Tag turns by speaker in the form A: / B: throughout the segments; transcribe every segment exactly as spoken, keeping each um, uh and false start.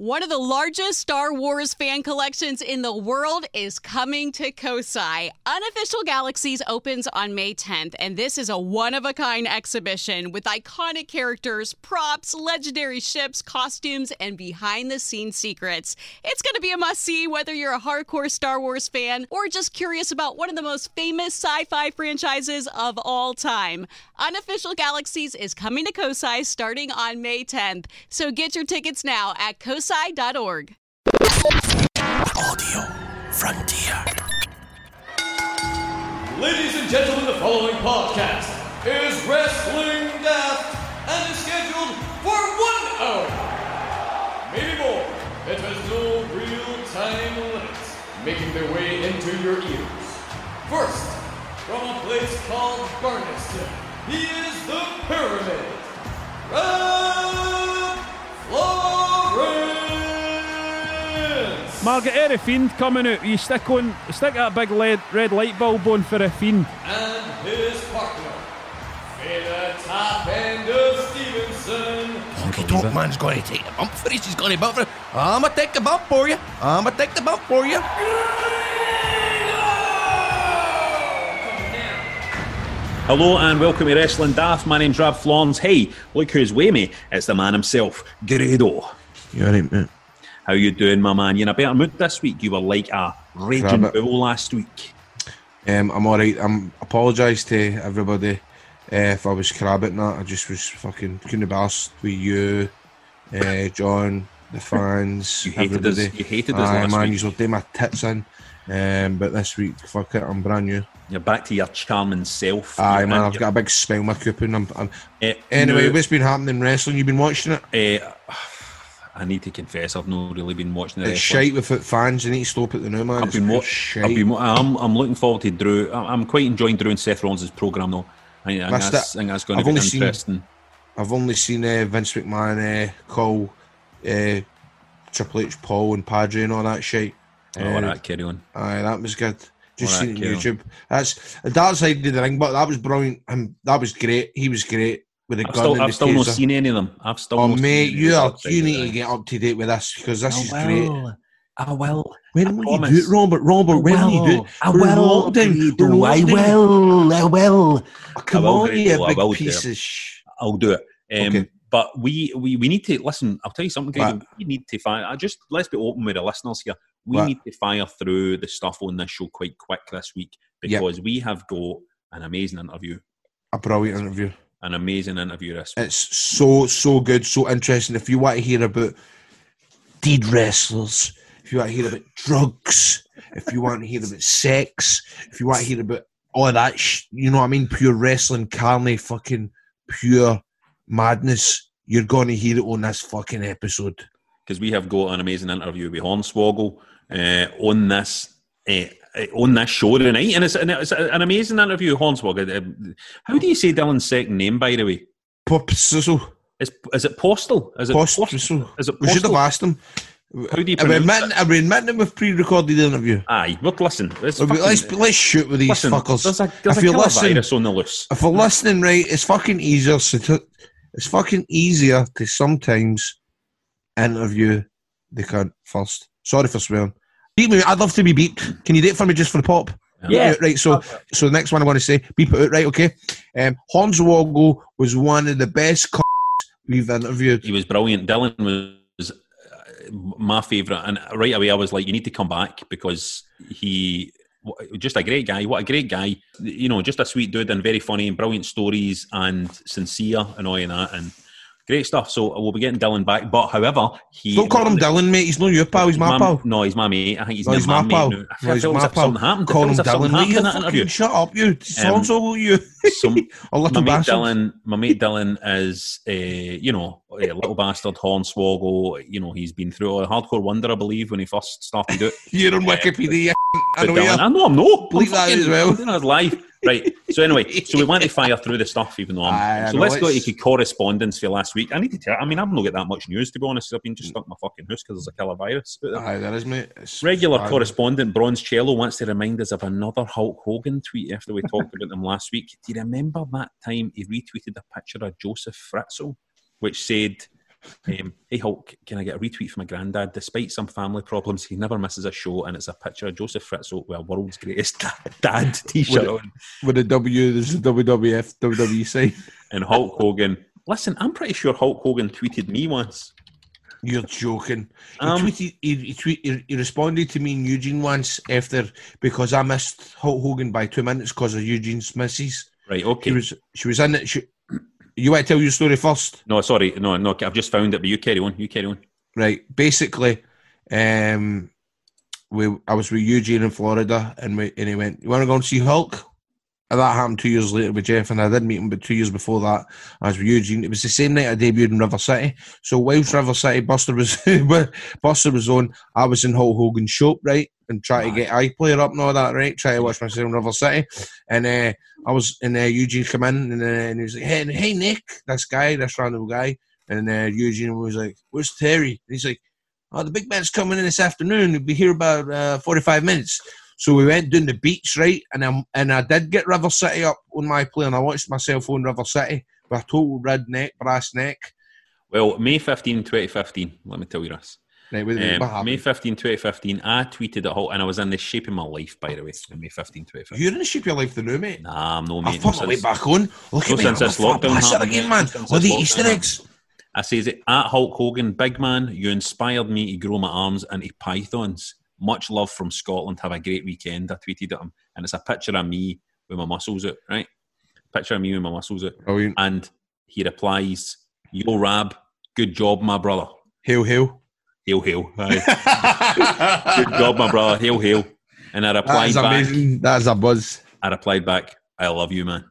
A: One of the largest Star Wars fan collections in the world is coming to Kosai. Unofficial Galaxies opens on May tenth, and this is a one-of-a-kind exhibition with iconic characters, props, legendary ships, costumes, and behind-the-scenes secrets. It's going to be a must-see whether you're a hardcore Star Wars fan or just curious about one of the most famous sci-fi franchises of all time. Unofficial Galaxies is coming to Kosai starting on May tenth, so get your tickets now at kosai dot org.
B: Audio Frontier.
C: Ladies and gentlemen, the following podcast is Wrestling Daft and is scheduled for one hour, maybe more. It has no real time limits, making their way into your ears. First, from a place called Barneston, he is the Pyramid, Red Florence.
D: Margaret, Air Fiend coming out. You stick on, stick that big lead, red light bulb on for a Fiend.
C: And his partner, Fela Top End of Stevenson.
B: Honky Tonk Man's going to take the bump for us. He's going to bump for it. I'ma take the bump for you. I'ma take the bump for you.
E: Hello and welcome to Wrestling Daft. My name's Rab Florence. Hey, look who's with me. It's the man himself, Grado.
B: You alright, mate?
E: How you doing, my man? You in a better mood this week? You were like a raging bull last week.
F: Um, I'm alright. I'm apologise to everybody uh, if I was crab at that. I just was fucking couldn't be arsed with you, uh, John, the fans,
E: You hated
F: everybody.
E: us. You hated us
F: Aye,
E: last
F: man,
E: week.
F: you'll do my tits in. Um, but this week, fuck it, I'm brand new.
E: You're back to your charming self.
F: Aye,
E: You're
F: man,
E: in
F: I've
E: your-
F: got a big smile on my coupon. I'm, I'm...
E: Eh,
F: Anyway,
E: no,
F: what's been happening in wrestling? You been watching it?
E: eh, I need to confess, I've not really been watching the
F: It's
E: wrestling.
F: shite without fans. You need to stop it the now, man.
E: I've
F: It's
E: been,
F: real
E: wa-
F: shite.
E: I've been, wa- I'm, I'm looking forward to Drew. I'm I'm quite enjoying Drew and Seth Rollins' programme though. I, I, think
F: Missed
E: that's,
F: it.
E: I think that's going
F: I've
E: to be
F: only seen-
E: interesting.
F: I've only seen uh, Vince McMahon uh, call uh, Triple H, Paul, and Padre and all that shit.
E: Oh, all right, carry on.
F: Aye, that was good. Just
E: Alright,
F: seen it on
E: carry
F: YouTube. That's the dark side of the ring, but that was brilliant. Um, that was great. He was great with the
E: I've
F: gun
E: still,
F: and
E: I've
F: the
E: still not
F: taser.
E: seen any of them. I've still
F: Oh
E: not
F: mate,
E: seen any
F: you
E: of
F: are,
E: the
F: you
E: dark
F: need
E: side
F: to
E: of the
F: get up to date with this because this
E: ring.
F: is
E: I
F: great.
E: will. I will.
F: When
E: I
F: will
E: promise.
F: you do it, Robert? Robert, when will you do it?
E: I
F: We're in
E: will.
F: lockdown. We're in
E: I
F: lockdown.
E: will. I will.
F: Oh, come
E: I will,
F: on,
E: Grado,
F: you
E: I
F: big
E: will do
F: piece
E: it.
F: of sh...
E: I'll do it. Um,
F: Okay.
E: But we, we we need to listen. I'll tell you something, Grado.
F: What?
E: We need to fire. I just let's be open with the listeners here. We
F: What?
E: need to fire through the stuff on this show quite quick this week
F: Yep.
E: because we have got an amazing interview.
F: A brilliant interview.
E: An amazing interview this week.
F: It's so, so good, so interesting. If you want to hear about dead wrestlers, if you want to hear about drugs, if you want to hear about sex, if you want to hear about all that, sh- you know what I mean? Pure wrestling, carne, fucking pure madness. You're going to hear it on this fucking episode.
E: Because we have got an amazing interview with Hornswoggle uh, on this uh, on this show tonight, and it's, and it's an amazing interview. Hornswoggle. Uh, how do you say Dylan's second name, by the way?
F: Pop sizzle.
E: Is is it Postal? Is it
F: Post
E: Postal?
F: sizzle.
E: Is it
F: We should have
E: Postal?
F: asked him.
E: How do you
F: Are we
E: pronounce
F: admitting,
E: it?
F: are we admitting we've pre-recorded the interview?
E: Aye, but listen, it's
F: Well,
E: fucking-
F: let's let's shoot with these
E: listen,
F: fuckers.
E: There's a, there's
F: if
E: a
F: you're
E: killer
F: listening,
E: virus on the loose.
F: if we're listening right, it's fucking easier. To, it's fucking easier to sometimes interview the cunt first. Sorry for swearing. Beep me. I'd love to be beeped. Can you do it for me just for the pop?
E: Yeah.
F: Beep it out, right. So, so the next one I want to say, beep it out, right? Okay. Um, Hornswoggle was one of the best cunts we've interviewed.
E: He was brilliant. Dylan was uh, my favourite, and right away I was like, you need to come back because he just a great guy. What a great guy. You know, just a sweet dude and very funny and brilliant stories and sincere and all of that and great stuff. So we'll be getting Dylan back. But however, he
F: Don't call him Dylan, mate. He's not your pal. He's my
E: my,
F: pal.
E: No, he's my mate. I think he's,
F: No, he's my
E: mate
F: pal.
E: now. I
F: No,
E: feel
F: he's
E: as
F: my
E: if
F: pal.
E: something happened. I
F: Call
E: feel
F: him
E: as if something
F: Dylan. Will
E: happened
F: you
E: in that
F: fucking
E: interview.
F: shut up, you. Sounds all you.
E: Some,
F: A little
E: my mate
F: bastard.
E: Dylan, my mate Dylan is, uh, you know, a little bastard, Hornswoggle. You know, he's been through a hardcore wonder, I believe, when he first started it.
F: You're on Wikipedia. I know
E: Dylan,
F: you.
E: I know I'm not.
F: Bleep
E: I'm
F: that
E: fucking-
F: as well.
E: I'm doing it live. Right. So anyway, so we want to fire through the stuff, even though I'm.
F: Aye, I
E: so
F: know,
E: let's go
F: it's-
E: to correspondence for last week. I need to tell. I mean, I've not got that much news to be honest. I've been just stuck in my fucking house because there's a killer virus out there.
F: Aye, there is, mate. It's
E: Regular
F: fine.
E: correspondent Bronze Cello wants to remind us of another Hulk Hogan tweet after we talked about them last week. Do you remember that time he retweeted a picture of Joseph Fritzl, which said, Um, hey Hulk, can I get a retweet from my granddad? Despite some family problems, he never misses a show, and it's a picture of Joseph Fritzl with a world's greatest dad t-shirt on.
F: With a W, there's a W W F, W W E sign.
E: And Hulk Hogan. Listen, I'm pretty sure Hulk Hogan tweeted me once.
F: You're joking. He
E: Um,
F: tweeted. He, he, tweet, he, he responded to me and Eugene once after because I missed Hulk Hogan by two minutes because of Eugene's misses.
E: Right, okay.
F: She was. She was in it. She, you want to tell your story first?
E: No, sorry, no, no. I've just found it, but you carry on. You carry on.
F: Right. Basically, um, we I was with Eugene in Florida, and we and he went, "You want to go and see Hulk?" And that happened two years later with Jeff, and I did meet him, but two years before that, I was with Eugene. It was the same night I debuted in River City. So whilst River City, Buster was Buster was on, I was in Hulk Hogan's shop, right, and trying to get iPlayer up and all that, right, trying to watch myself in River City. And uh, I was, and uh, Eugene came in, and, uh, and he was like, hey, hey, Nick, this guy, this random guy. And uh, Eugene was like, where's Terry? And he's like, oh, the big man's coming in this afternoon. He'll be here about uh, forty-five minutes. So we went down the beach, right, and I, and I did get River City up on my play, and I watched myself on River City with a total red neck, brass neck.
E: Well, May fifteenth, twenty fifteen, let me tell you this.
F: Right, what,
E: Um,
F: what happened?
E: May fifteenth, twenty fifteen, I tweeted at Hulk, and I was in the shape of my life, by the way, on May fifteenth, twenty fifteen.
F: You're in the shape of your life, the new mate.
E: Nah, I'm no
F: I've
E: mate.
F: put
E: No
F: my way
E: since,
F: back on. Look
E: no
F: at me,
E: since
F: I'm
E: this
F: a fat
E: lockdown
F: bastard
E: happened,
F: again,
E: mate.
F: man.
E: No since
F: All the
E: this
F: Easter
E: lockdown
F: eggs.
E: I says it at Hulk Hogan, big man, you inspired me to grow my arms into pythons. Much love from Scotland. Have a great weekend. I tweeted at him, and it's a picture of me with my muscles out, right? Picture of me with my muscles out.
F: Brilliant.
E: And he replies, "Yo, Rab, good job, my brother.
F: Hail, hail.
E: Hail, hail. Aye. Good job, my brother. Hail, hail." And I
F: That
E: replied
F: is
E: back.
F: amazing. That is a buzz.
E: I replied back, "I love you, man."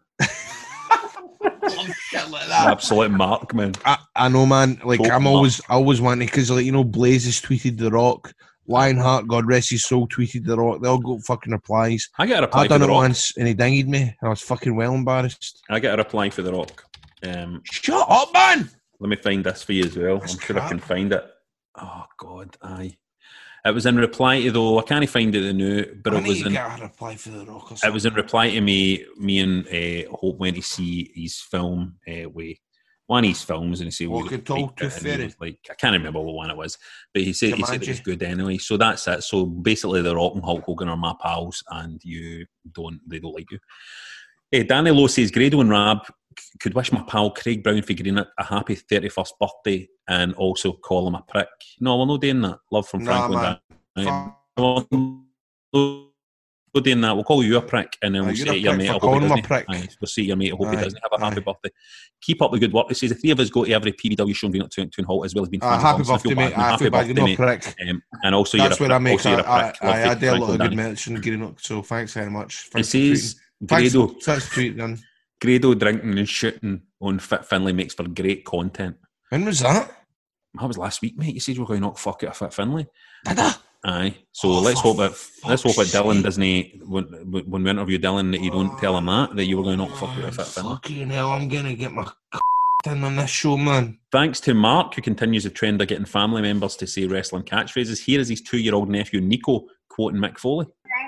F: Shit like that.
E: Absolute mark, man.
F: I, I know, man. Like,
E: Total
F: I'm
E: mark.
F: always, I always wanting, because, like, you know, Blaze has tweeted The Rock. Lionheart, God rest his soul, tweeted The Rock. They all got fucking replies.
E: I got a reply
F: I
E: for
F: done
E: the
F: it
E: Rock.
F: once, and he dinged me, and I was fucking well embarrassed.
E: I got a reply for the Rock. Um,
F: Shut up, man!
E: let me find this for you as well.
F: That's
E: I'm sure I
F: crap.
E: can find it. Oh God, aye. It was in reply to though. I can't find it now, but
F: I
E: it
F: need
E: was
F: to
E: in.
F: get a reply for The Rock or
E: It
F: something.
E: was in reply to me. Me and uh, Hope went to see his film uh, with one of his films, and he said,
F: Walking
E: we
F: Tall, Tooth
E: and he
F: Fairy.
E: was like, I can't remember what one it was, but he said he said it was
F: Jumanji.
E: good anyway. So that's it. So basically, The Rock and Hulk Hogan are my pals, and you don't. They don't like you. Hey, Danny Lowe says, Grado and Rab c- could wish my pal Craig Brown figurine a happy thirty-first birthday and also call him a prick. No, we're not doing that. Love from
F: Nah,
E: Franklin.
F: man.
E: Dan.
F: Fuck.
E: No, no, no doing that. We'll call you a prick and then
F: Aye,
E: we'll
F: you're
E: say
F: a
E: to your
F: prick
E: mate,
F: for
E: I hope
F: calling
E: he
F: him a
E: doesn't.
F: prick.
E: Aye, we'll say to your mate, I hope he
F: Aye,
E: doesn't have a happy
F: aye.
E: birthday. Keep up the good work. He says, the three of us go to every P B W show and been up to Toon Hall as well as being
F: Uh,
E: fans
F: happy
E: of ours. I feel
F: birthday,
E: bad,
F: mate.
E: man.
F: I feel bad. You're not a
E: mate.
F: prick.
E: Um, and also,
F: That's
E: you're
F: where
E: a
F: I
E: prick.
F: make
E: Also, you're a
F: I,
E: prick.
F: I,
E: Love
F: I, I
E: to
F: did a lot
E: Franklin
F: of good
E: Danny.
F: mention getting up, so thanks very much.
E: It
F: Thanks for
E: says,
F: tweeting. Thanks,
E: Grado,
F: thanks for tweeting, then.
E: Grado drinking and shooting on Fit Finlay makes for great content.
F: When was that?
E: That was last week, mate. You said you were going to knock fuck it at Fit Finlay.
F: Did I?
E: Aye. So
F: Oh,
E: let's
F: for
E: hope that let's hope that
F: fuck's
E: Dylan
F: sake.
E: doesn't when, when we interview Dylan that you don't tell him that that you were going to knock fuck it at Fit Finlay.
F: Fucking hell, I'm going to get my in on this show, man.
E: Thanks to Mark, who continues the trend of getting family members to say wrestling catchphrases. Here is his two-year-old nephew Nico quoting Mick Foley.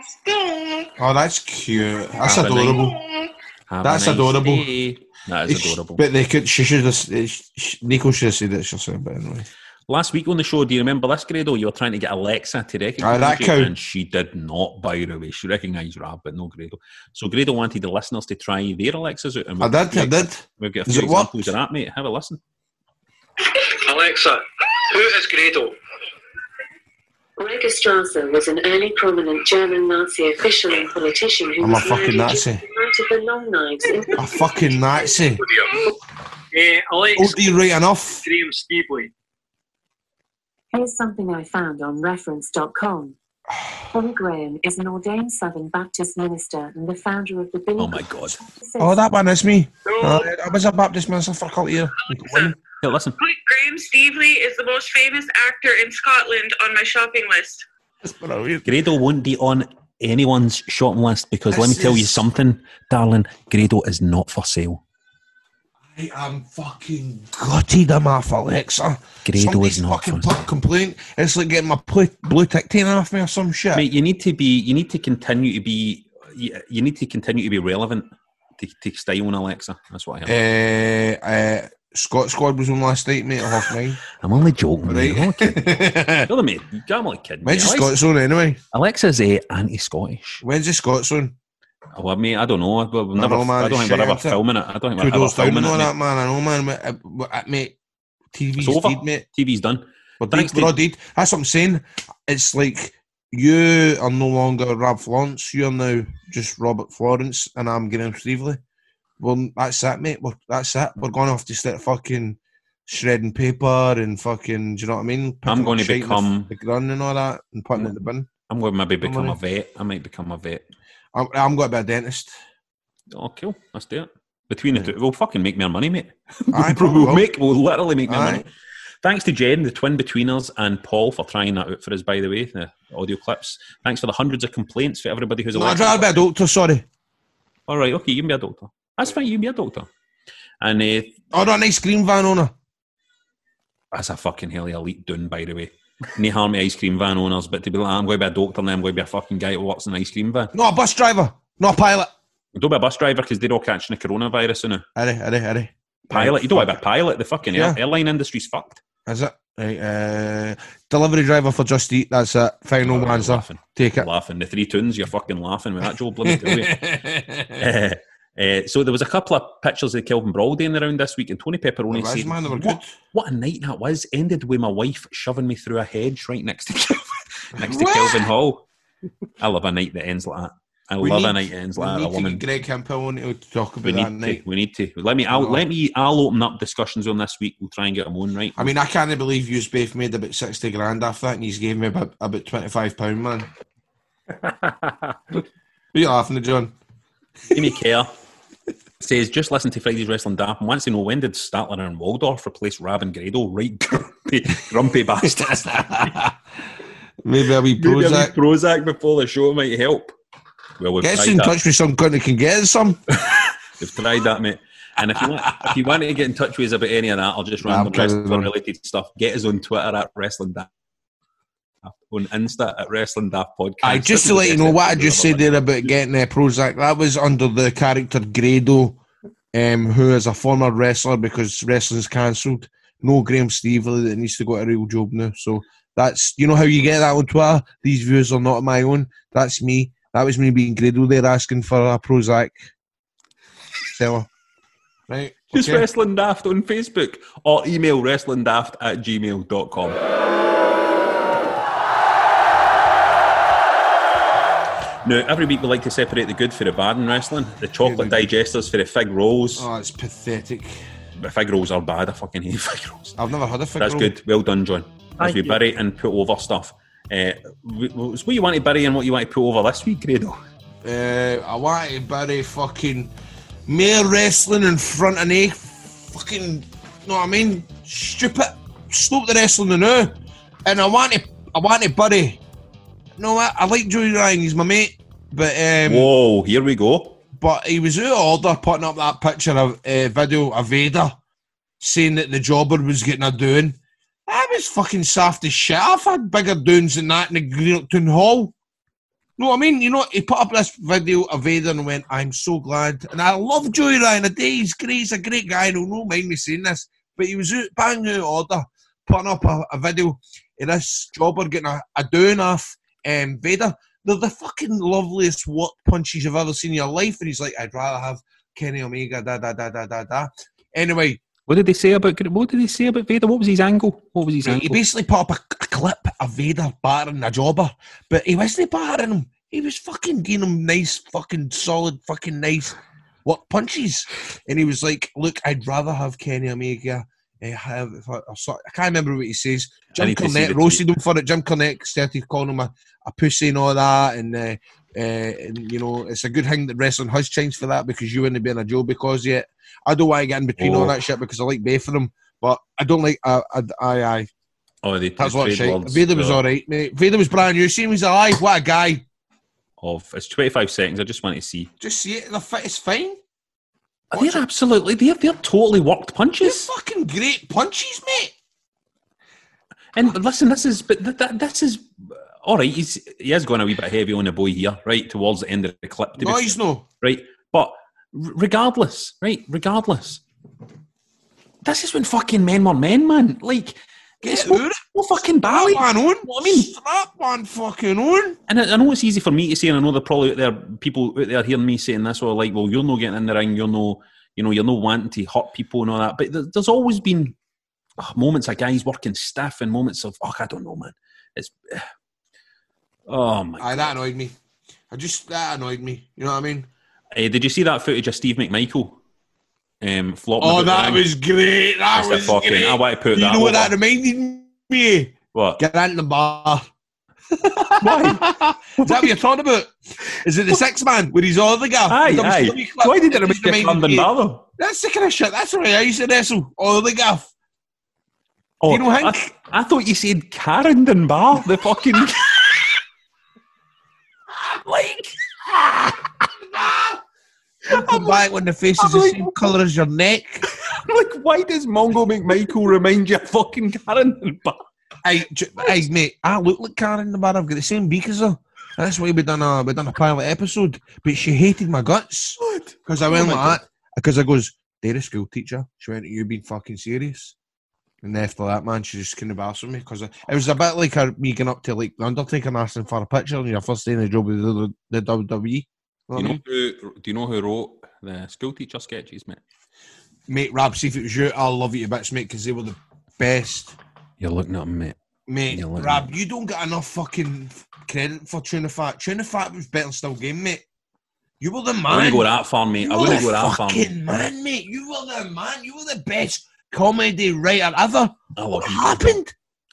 F: Oh, that's cute. That's
E: Have a nice-
F: adorable.
E: Have a
F: That's
E: nice
F: adorable.
E: day. That is adorable.
F: But they could. She should have. sh- Nico should have said it herself, but anyway.
E: Last week on the show, do you remember this, Grado? You were trying to get Alexa to
F: Aye,
E: recognise
F: that
E: you,
F: cow.
E: and she did not, by the way. She recognised Rab, but no Grado. So Grado wanted the listeners to try their Alexas out. And
F: I
E: we've
F: did.
E: got-
F: I did.
E: We've got a
F: Does
E: few
F: it work?
E: examples of that, mate. Have a listen.
G: Alexa, who is Grado?
H: Gregor Strasser was an early prominent German Nazi official and politician who
F: I'm a
H: was
F: fucking
H: married
F: Nazi.
H: to the Knight of the Long Knives in
F: A fucking Nazi.
G: Oh dear. Uh, Alexa,
F: Oh, do you right enough?
G: Graham Steveley.
H: Here's something I found on reference dot com. Billy Graham is an ordained Southern Baptist minister and the founder of the Billy
E: Oh my God.
F: Oh, that one is me.
G: No.
F: Uh, I was a Baptist minister for a couple of years.
E: Here, listen.
I: Put Graham Steveley is the most famous actor in Scotland on my shopping list.
F: That's brilliant.
E: Grado won't be on anyone's shopping list because let me
F: This
E: tell you
F: is-
E: something, darling. Grado is not for sale.
F: I am fucking gutted I'm off Alexa.
E: Grado
F: Somebody's
E: is not
F: fucking
E: for
F: put a complaint. It's like getting my blue, blue tick taken off me or some shit.
E: Mate, you need to be. You need to continue to be. You, you need to continue to be relevant to, to stay on Alexa. That's what I have.
F: Uh, uh, Scott Squad was on last night, mate, at half nine.
E: I'm only joking,
F: Right.
E: mate. I'm only kidding. Really, mate. I'm only kidding.
F: When's the
E: mate.
F: Scots on anyway?
E: Alexa's uh, anti-Scottish.
F: When's the Scots on?
E: Well, mate, I don't know. I, we've
F: I
E: never,
F: know, man,
E: I don't
F: it's
E: think we're
F: shit,
E: ever
F: isn't it?
E: filming it. I don't think
F: Two
E: we're ever
F: doors down
E: filming
F: and all
E: it,
F: that,
E: mate.
F: man. I know, man. Uh, uh, Mate, T V's
E: It's over.
F: dead, mate.
E: T V's done.
F: We're
E: Thanks
F: dead. We're all
E: to-
F: dead. That's what I'm saying. It's like you are no longer Rob Florence. You're now just Robert Florence, and I'm Graham Strevely. Well, that's it, mate. We're, that's it. We're going to have to start fucking shredding paper and fucking, do you know what I mean?
E: I'm
F: Picking
E: going
F: up
E: to
F: shite in
E: become-
F: the, the gun and all that and putting it in the bin.
E: I'm going to maybe become
F: money.
E: a vet. I might become a vet.
F: I'm, I'm going to be a dentist.
E: Oh, cool. Let's do it. Between the two, we'll fucking make more money, mate.
F: Aye,
E: we'll,
F: probably will.
E: make, we'll literally make more
F: Aye.
E: money. Thanks to Jen, the twin betweeners, and Paul for trying that out for us, by the way, the audio clips. Thanks for the hundreds of complaints for everybody who's a
F: No, I'd rather be a doctor, sorry.
E: All right, okay, you can be a doctor. That's fine, you can be a doctor. And uh,
F: Oh, that nice cream van owner.
E: that's a fucking hell of a leap down, by the way. No harm to ice cream van owners, but to be like, I'm going to be a doctor and I'm going to be a fucking guy who works in an ice cream van.
F: No, a bus driver. No, a pilot.
E: Don't be a bus driver because they're all catching the coronavirus now.
F: Aye, aye, aye.
E: Pilot, you don't want to be a pilot. The fucking
F: Yeah.
E: air, airline industry's fucked.
F: Is it? Right, uh, delivery driver for Just Eat. That's it. Final
E: Oh,
F: answer.
E: laughing.
F: Take it.
E: Laughing. The three tunes, you're fucking laughing with that, Joe. Bloody tell you. Uh, uh, so there was a couple of pictures of Kelvin Brawley around this week, and Tony Pepperoni
F: There was,
E: said,
F: man, they were
E: what,
F: good."
E: what a night that was. Ended with my wife shoving me through a hedge right next to Kelvin, next to
F: What?
E: Kelvin Hall. I love a night that ends like that. I
F: We
E: love
F: need-
E: a night that ends
F: We
E: like that.
F: need
E: A
F: to
E: woman.
F: get Greg Hemphill on to talk about
E: We
F: that
E: need
F: night.
E: to. We need to. Let me. I'll
F: No.
E: let me. I'll open up discussions on this week. We'll try and get them on right.
F: I mean, I can't believe you both made about sixty grand off that, and you gave me about about twenty five pound, man. What are you laughing at, John?
E: Amy Kerr says, just listen to Friday's Wrestling Daft and wants to know when did Statler and Waldorf replace Rab and Grado? Right, grumpy, grumpy bastards.
F: Maybe a wee
E: Maybe a wee
F: Prozac.
E: Prozac before the show might help. Well, we've
F: Get us
E: tried
F: in
E: that.
F: touch with some cunt that can get us some.
E: We've tried that, mate. And if you want, if you want to get in touch with us about any of that, I'll just
F: Nah, I'm
E: random
F: kidding,
E: wrestling
F: man.
E: related stuff. Get us on Twitter at Wrestling Daft, on Insta at Wrestling Daft Podcast.
F: Aye, just to let you know what I just said there about getting uh, Prozac, that was under the character Grado, um, who is a former wrestler because wrestling's cancelled. No Graham Stevely that needs to go to a real job now. So that's, you know how you get that on Twitter? These views are not my own. That's me. That was me being Grado there asking for a Prozac. Seller. Right.
E: Just
F: okay.
E: Wrestling Daft on Facebook or email wrestlingdaft at gmail dot com. Now, every week we like to separate the good for the bad in wrestling. The chocolate digesters for the fig rolls.
F: Oh, it's pathetic.
E: The fig rolls are bad. I fucking hate fig rolls.
F: I've never had a fig
E: That's
F: roll.
E: good. Well done, John. As
D: Thank
E: we
D: you.
E: bury and put over stuff. Uh, w- w- so what you want to bury and what you want to put over this week, Grado?
F: Uh, I want to bury fucking mere wrestling in front of me. Fucking, know what I mean? Stupid. Stop the wrestling now. And I want to, I want to bury. No, I, I like Joey Ryan. He's my mate. But um,
E: Whoa, here we go.
F: but he was out of order putting up that picture of uh, video of Vader saying that the jobber was getting a doing. That was fucking soft as shit. I've had bigger doings than that in the Greelton Hall. No, I mean, you know, he put up this video of Vader and went, I'm so glad. And I love Joey Ryan. A day he's great. He's a great guy. And he'll not mind me saying this. But he was out, bang out of order, putting up a, a video of this jobber getting a, a doing off um, Vader. They're the fucking loveliest what punches you've ever seen in your life. And he's like, I'd rather have Kenny Omega, da, da, da, da, da, da. Anyway,
E: What did they say about What did they say about Vader? What was his angle? What was his
F: he
E: angle?
F: basically put up a, a clip of Vader battering a jobber, but he wasn't battering him. He was fucking giving him nice, fucking solid, fucking nice what punches. And he was like, look, I'd rather have Kenny Omega. Uh, have, if I, I, saw, I can't remember what he says.
E: I
F: Jim
E: need to see
F: Cornette
E: the
F: roasted him for it. Jim Cornette started calling him a, a pussy and all that. And, uh, uh, and, you know, it's a good thing that wrestling has changed for that because you wouldn't be in a job because yet. I don't want to get in between
E: Oh.
F: all that shit because I like both of them. But I don't like, I, I, I, I
E: oh, they
F: that's
E: the
F: what
E: trade
F: shit.
E: words,
F: Vader was
E: uh,
F: alright, mate. Vader was brand new. See him, he's alive. What a guy.
E: Of it's twenty-five seconds. I just want to see.
F: Just see it. The fit is fine.
E: They're absolutely. They're they're totally worked
F: They're
E: punches.
F: fucking great punches, mate.
E: And listen, this is but th- th- this is all right. He's he is going a wee bit heavy on the boy here, right towards the end of the clip. To be
F: No,
E: fair,
F: he's no.
E: right, but r- regardless, right, regardless, this is when fucking men were men, man. Like, it's no, no fucking bally.
F: Strap one on.
E: What I mean?
F: Strap one fucking on.
E: And I, I know it's easy for me to say, and I know there are probably out there people out there hearing me saying this, or like, well, you're not getting in the ring, you're no, you know, you're not wanting to hurt people and all that. But there, there's always been oh, moments of guys working stiff and moments of, oh, I don't know, man. It's, uh, oh my
F: Aye, God. That annoyed me. I just, that annoyed me. You know what I mean?
E: Uh, did you see that footage of Steve McMichael? Um, flopping
F: oh, that was great. That was
E: fucking,
F: great.
E: I want to put
F: you
E: that.
F: You know what
E: over.
F: that reminded me of?
E: What?
F: Get into the bar.
E: Why?
F: Is that what you're talking about? Is it the six man where he's all the guy?
E: Aye, aye. Why did it remind you of Camden Bar?
F: That's the kind of shit. That's right. I used to wrestle all the gaff.
E: Oh,
F: you know Hank?
E: I, I thought you said Carrington Bar. The fucking
F: like. Come back when the face is the like, same colour as your neck.
E: I'm like, why does Mongo McMichael remind you of fucking Carrington Bar?
F: Hey, hey, mate, I look like Carrington Bar. I've got the same beak as her. That's why we done a we done a pilot episode. But she hated my guts because I went oh like that. Because I goes, they're a school teacher. She went, you being fucking serious? And after that, man, she just couldn't embarrass me because it was a bit like her, me going up to like the Undertaker and asking for a picture on your first day in the job with the, the W W E.
E: Do you, know who, do you know who wrote the school teacher sketches, mate?
F: Mate, Rab, see if it was you, I'll love you to bits, mate, because they were the best.
E: You're looking at them, mate.
F: Mate, Rab, you don't get enough fucking credit for Tuna Fat. Tuna Fat was better than Still Game, mate. You were the man.
E: I wouldn't go that far, mate.
F: You
E: I wouldn't go that
F: far. You were the fucking man, mate. You were the man. You were the best comedy writer ever.
E: I love
F: what
E: you.
F: happened?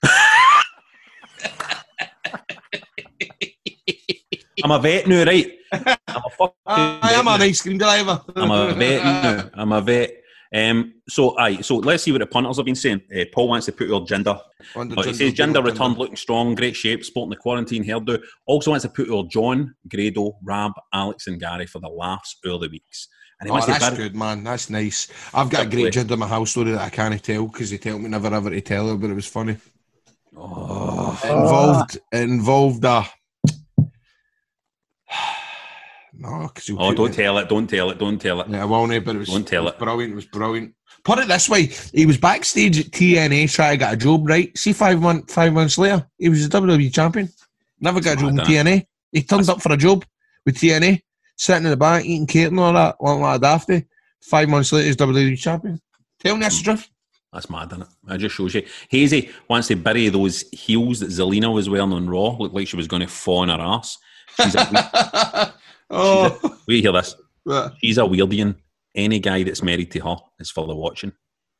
E: I'm a vet now, right? I'm a fucking
F: I am an ice cream driver.
E: I'm a vet now. I'm a vet. Um, so, aye, so let's see what the punters have been saying. Uh, Paul wants to put your gender. Uh, he says gender returned looking strong, great shape, sporting the quarantine hairdo. Also wants to put your John, Grado, Rab, Alex and Gary for the laughs early weeks. And he
F: oh, that's
E: bar-
F: good, man. That's nice. I've got a great gender in my house story that I can't tell because they tell me never ever to tell her, but it was funny.
E: Oh.
F: It involved, it involved a... No, because
E: oh, don't tell it, don't tell it, don't tell it.
F: Yeah, I won't, but it was,
E: don't tell
F: it was
E: it.
F: brilliant, it was brilliant. Put it this way, he was backstage at T N A trying to get a job, right? See, five, month, five months later, he was a W W E champion. Never got a job in T N A. He turns up for a job with T N A, sitting in the back, eating cake and all that, looking like a dafty. Five months later, he's W W E champion. Tell me that's the truth.
E: That's mad, isn't it? It just shows you. Hazy wants to bury those heels that Zelina was wearing on Raw. Looked like she was going to fall on her ass. She's a Oh, a, wait, hear this.
F: What?
E: She's a weirdian. Any guy that's married to her is for the watching.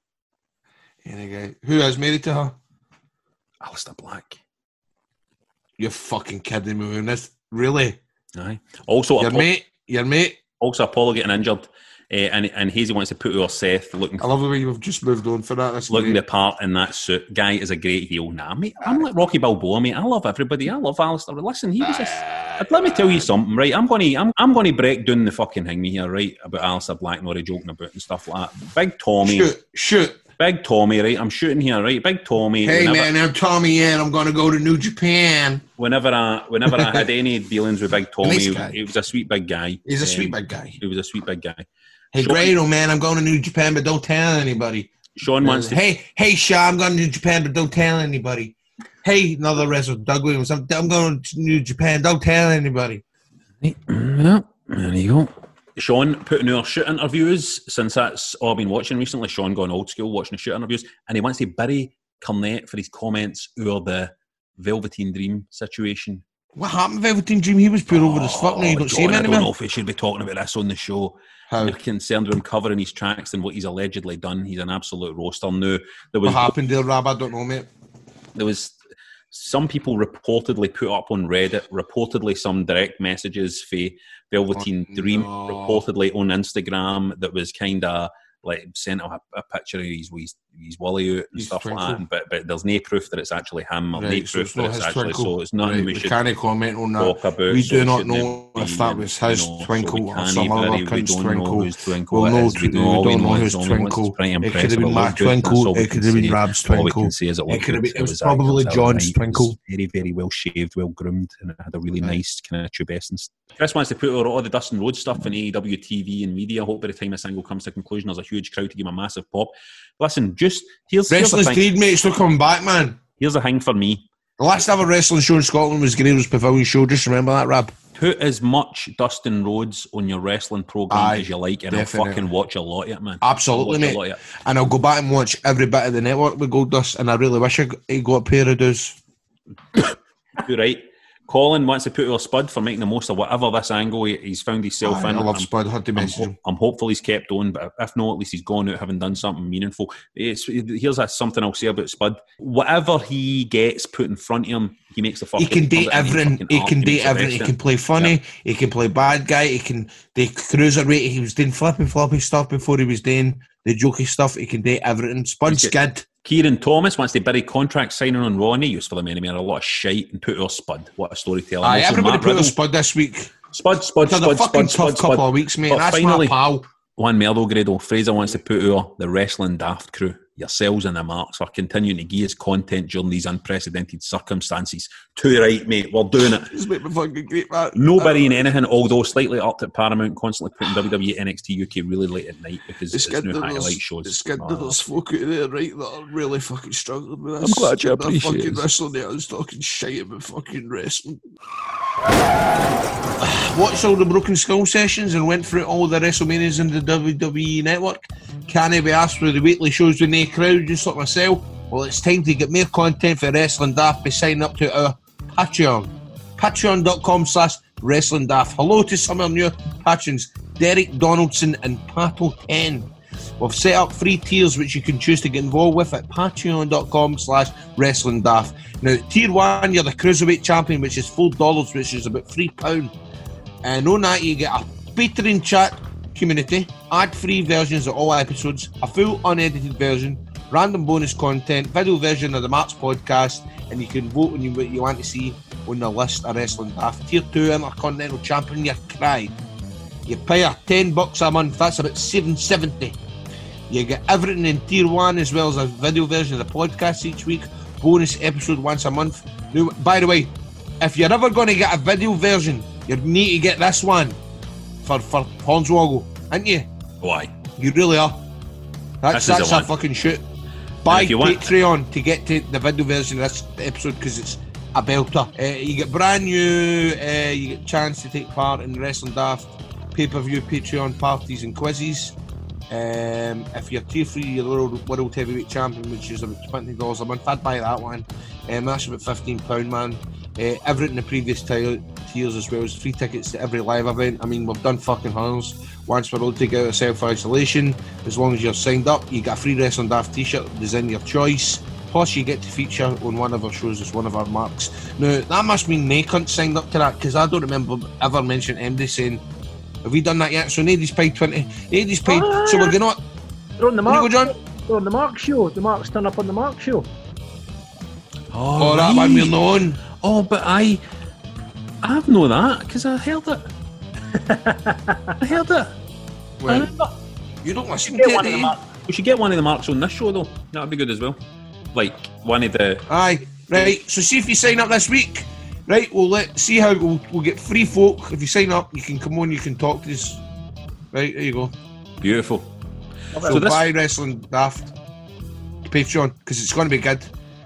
F: Any guy. Who is married to her?
E: Alistair Black.
F: You're fucking kidding me with this. Really?
E: Aye. Also,
F: your
E: Apollo,
F: mate. Your mate.
E: Also, Apollo getting injured. Uh, and, and Hazy wants to put her Seth looking.
F: I love the way you've just moved on for that. That's
E: looking
F: great.
E: the part in that suit. Guy is a great heel. Nah, mate. I'm like Rocky Balboa, mate. I love everybody. I love Alistair. Listen, he was a... Let me tell you something, right? I'm going to I'm, I'm going to break down the fucking thing here, right? About Alistair Black and what he's joking about and stuff like that. Big Tommy.
F: Shoot, shoot.
E: Big Tommy, right? I'm shooting here, right? Big Tommy.
F: Hey, whenever, man, I'm Tommy, and I'm going to go to New Japan.
E: Whenever I, whenever I had any dealings with Big Tommy, nice he was a sweet big guy.
F: He's a
E: um,
F: sweet big guy.
E: He was a sweet big guy.
F: Hey, Grado, man, I'm going to New Japan, but don't tell anybody.
E: Sean wants to...
F: Hey, hey, Shaw, I'm going to New Japan, but don't tell anybody. Hey, another wrestler, Doug Williams, I'm, I'm going to New Japan, don't tell anybody.
E: Yeah, there you go. Sean putting our shoot interviews, since that's all I've been watching recently, Sean gone old school watching the shoot interviews, and he wants to bury Cornette for his comments over the Velveteen Dream situation.
F: What happened to Velveteen Dream? He was pure oh, over as fuck now, you don't
E: John,
F: see him anymore.
E: I don't know if we should be talking about this on the show.
F: How?
E: You're concerned with him covering his tracks and what he's allegedly done. He's an absolute roaster now. There was
F: what happened there, Rab? I don't know, mate.
E: There was... Some people reportedly put up on Reddit, reportedly some direct messages for Velveteen oh, Dream, no. reportedly on Instagram that was kind of like sent a, a picture of his, his, his Wally out and he's stuff twinkle. Like that. But, but there's no proof that it's actually him or right, no so proof that it's actually twinkle. So it's nothing
F: right,
E: we,
F: we
E: should
F: can't comment on that.
E: Talk about,
F: we
E: so
F: do not know
E: be,
F: if that was his you know,
E: so
F: twinkle or some other cunt's twinkle.
E: Know twinkle
F: we'll
E: know,
F: we don't know whose twinkle. It could have been Matt Twinkle. It could have been Rab's twinkle. It could have been. It was probably John's twinkle.
E: Very, very well shaved, well groomed, and it had a really nice kind of tubescent Chris wants to put over all the Dustin Rhodes stuff in A E W T V and media. I hope by the time this angle comes to conclusion, there's a huge crowd to give him a massive pop. Listen, just here's, here's the
F: Wrestling's
E: thing.
F: greed, mate. It's not coming back, man.
E: Here's the thing for me.
F: The last ever wrestling show in Scotland was Guerrero's Pavilion show. Just remember that, Rab.
E: Put as much Dustin Rhodes on your wrestling program
F: Aye,
E: as you like, and
F: definitely.
E: I'll fucking watch a lot of it, man.
F: Absolutely,
E: I'll watch
F: mate.
E: a lot of it.
F: And I'll go back and watch every bit of the network with Goldust, and I really wish I got, I got a pair of those.
E: You're right. Colin wants to put our Spud for making the most of whatever this angle he, he's found himself
F: Aye,
E: in.
F: I love
E: I'm-
F: Spud. I had to
E: I'm,
F: message
E: ho-
F: him.
E: I'm hopeful he's kept on, but if not, at least he's gone out having done something meaningful. It's, here's a, something I'll say about Spud. Whatever he gets put in front of him, he makes the fucking...
F: He can date
E: turns it into
F: everything.
E: fucking
F: He
E: art.
F: can
E: makes
F: date
E: the
F: everything.
E: best
F: He
E: of
F: can
E: it.
F: play funny.
E: Yeah.
F: He can play bad guy. He can do cruiserweight. He was doing flippy floppy stuff before he was doing the jokey stuff. He can date everything. Spud's
E: He's
F: good.
E: Kieran Thomas wants to bury contract signing on Raw, and he used for the many man a lot of shite, and put our Spud. What a storyteller.
F: Aye,
E: Also,
F: everybody
E: Matt
F: put a
E: Riddle.
F: Spud this week.
E: Spud, Spud,
F: It's had
E: Spud,
F: a fucking
E: Spud,
F: tough
E: Spud,
F: couple
E: Spud.
F: of weeks, mate.
E: But
F: That's
E: finally,
F: my pal.
E: One Merlo Grado, Fraser wants to put out the Wrestling Daft crew, yourselves and the marks, for continuing to give us content during these unprecedented circumstances. Too right, mate, we're doing it.
F: This made me fucking great, man.
E: Nobody in anything, although slightly upped at Paramount, constantly putting W W E N X T U K really late at night because it's, it's new highlight shows.
F: It's good that
E: Oh.
F: there's folk out there, right, that are really fucking struggling with this.
E: I'm glad you
F: They're
E: appreciate
F: fucking
E: it.
F: wrestling there. I was talking shit about fucking wrestling. Watched all the Broken Skull sessions and went through all the WrestleManias in the W W E network. Can I be asked for the weekly shows with no crowd, just like myself? Well, it's time to get more content for Wrestling Daft by signing up to our Patreon. Patreon.com slash Wrestling Daft. Hello to some of our new patrons, Derek Donaldson and Pato ten. We've set up free tiers which you can choose to get involved with at patreon.com slash wrestling daft. Now, tier one, you're the Cruiserweight Champion, which is four dollars, which is about three pounds. And on that, you get a Patreon chat community, ad-free versions of all episodes, a full unedited version, random bonus content, video version of the Marks podcast, and you can vote on what you want to see on the list of Wrestling Daft. Tier two, Intercontinental Champion, you cry. You pay a ten bucks a month, that's about seven seventy. You get everything in tier one as well as a video version of the podcast each week, bonus episode once a month. Now, by the way, if you're ever going to get a video version, you need to get this one for, for Hornswoggle, aren't you?
E: Why?
F: You really are. That's,
E: This is
F: that's
E: the
F: a
E: one.
F: fucking shoot. Buy
E: if you want-
F: Patreon to get to the video version of this episode because it's a belter. Uh, you get brand new, uh, you get a chance to take part in Wrestling Daft pay-per-view Patreon parties and quizzes. Um, if you're tier three, you're the world, world heavyweight champion, which is about twenty dollars a month. I'd buy that one. Um, that's about fifteen pounds, man. Uh, everything in the previous tier, tiers as well as free tickets to every live event. I mean, we've done fucking hundreds. Once we're all to get out of self-isolation, as long as you're signed up, you get a free Wrestling Daft t-shirt, design your choice. Plus, you get to feature on one of our shows as one of our marks. Now, that must mean Nay Cunt signed up to that, because I don't remember ever mentioning M D saying, have we done that yet? So Nady's paid twenty. Nady's paid.
J: Oh,
F: so we're going to...
J: They're on the
F: There you
J: Mark.
F: go, John.
J: They're on the Mark show. The Marks turn up on the Mark show.
F: Oh, that one we're known.
E: Oh, but I... I've known that, because I heard it. I heard it. I
F: Well,
E: remember.
F: you don't listen
J: Get
F: to
J: one
F: it,
J: of the
F: eh?
J: Mark.
E: We should get one of the marks on this show, though. That would be good as well. Like, one of the...
F: Aye, right. So see if you sign up this week. Right, we'll let see how we'll, we'll get free folk. If you sign up, you can come on, you can talk to us. Right, there you go.
E: Beautiful.
F: So,
E: So this-
F: buy Wrestling Daft Patreon because it's going to be good.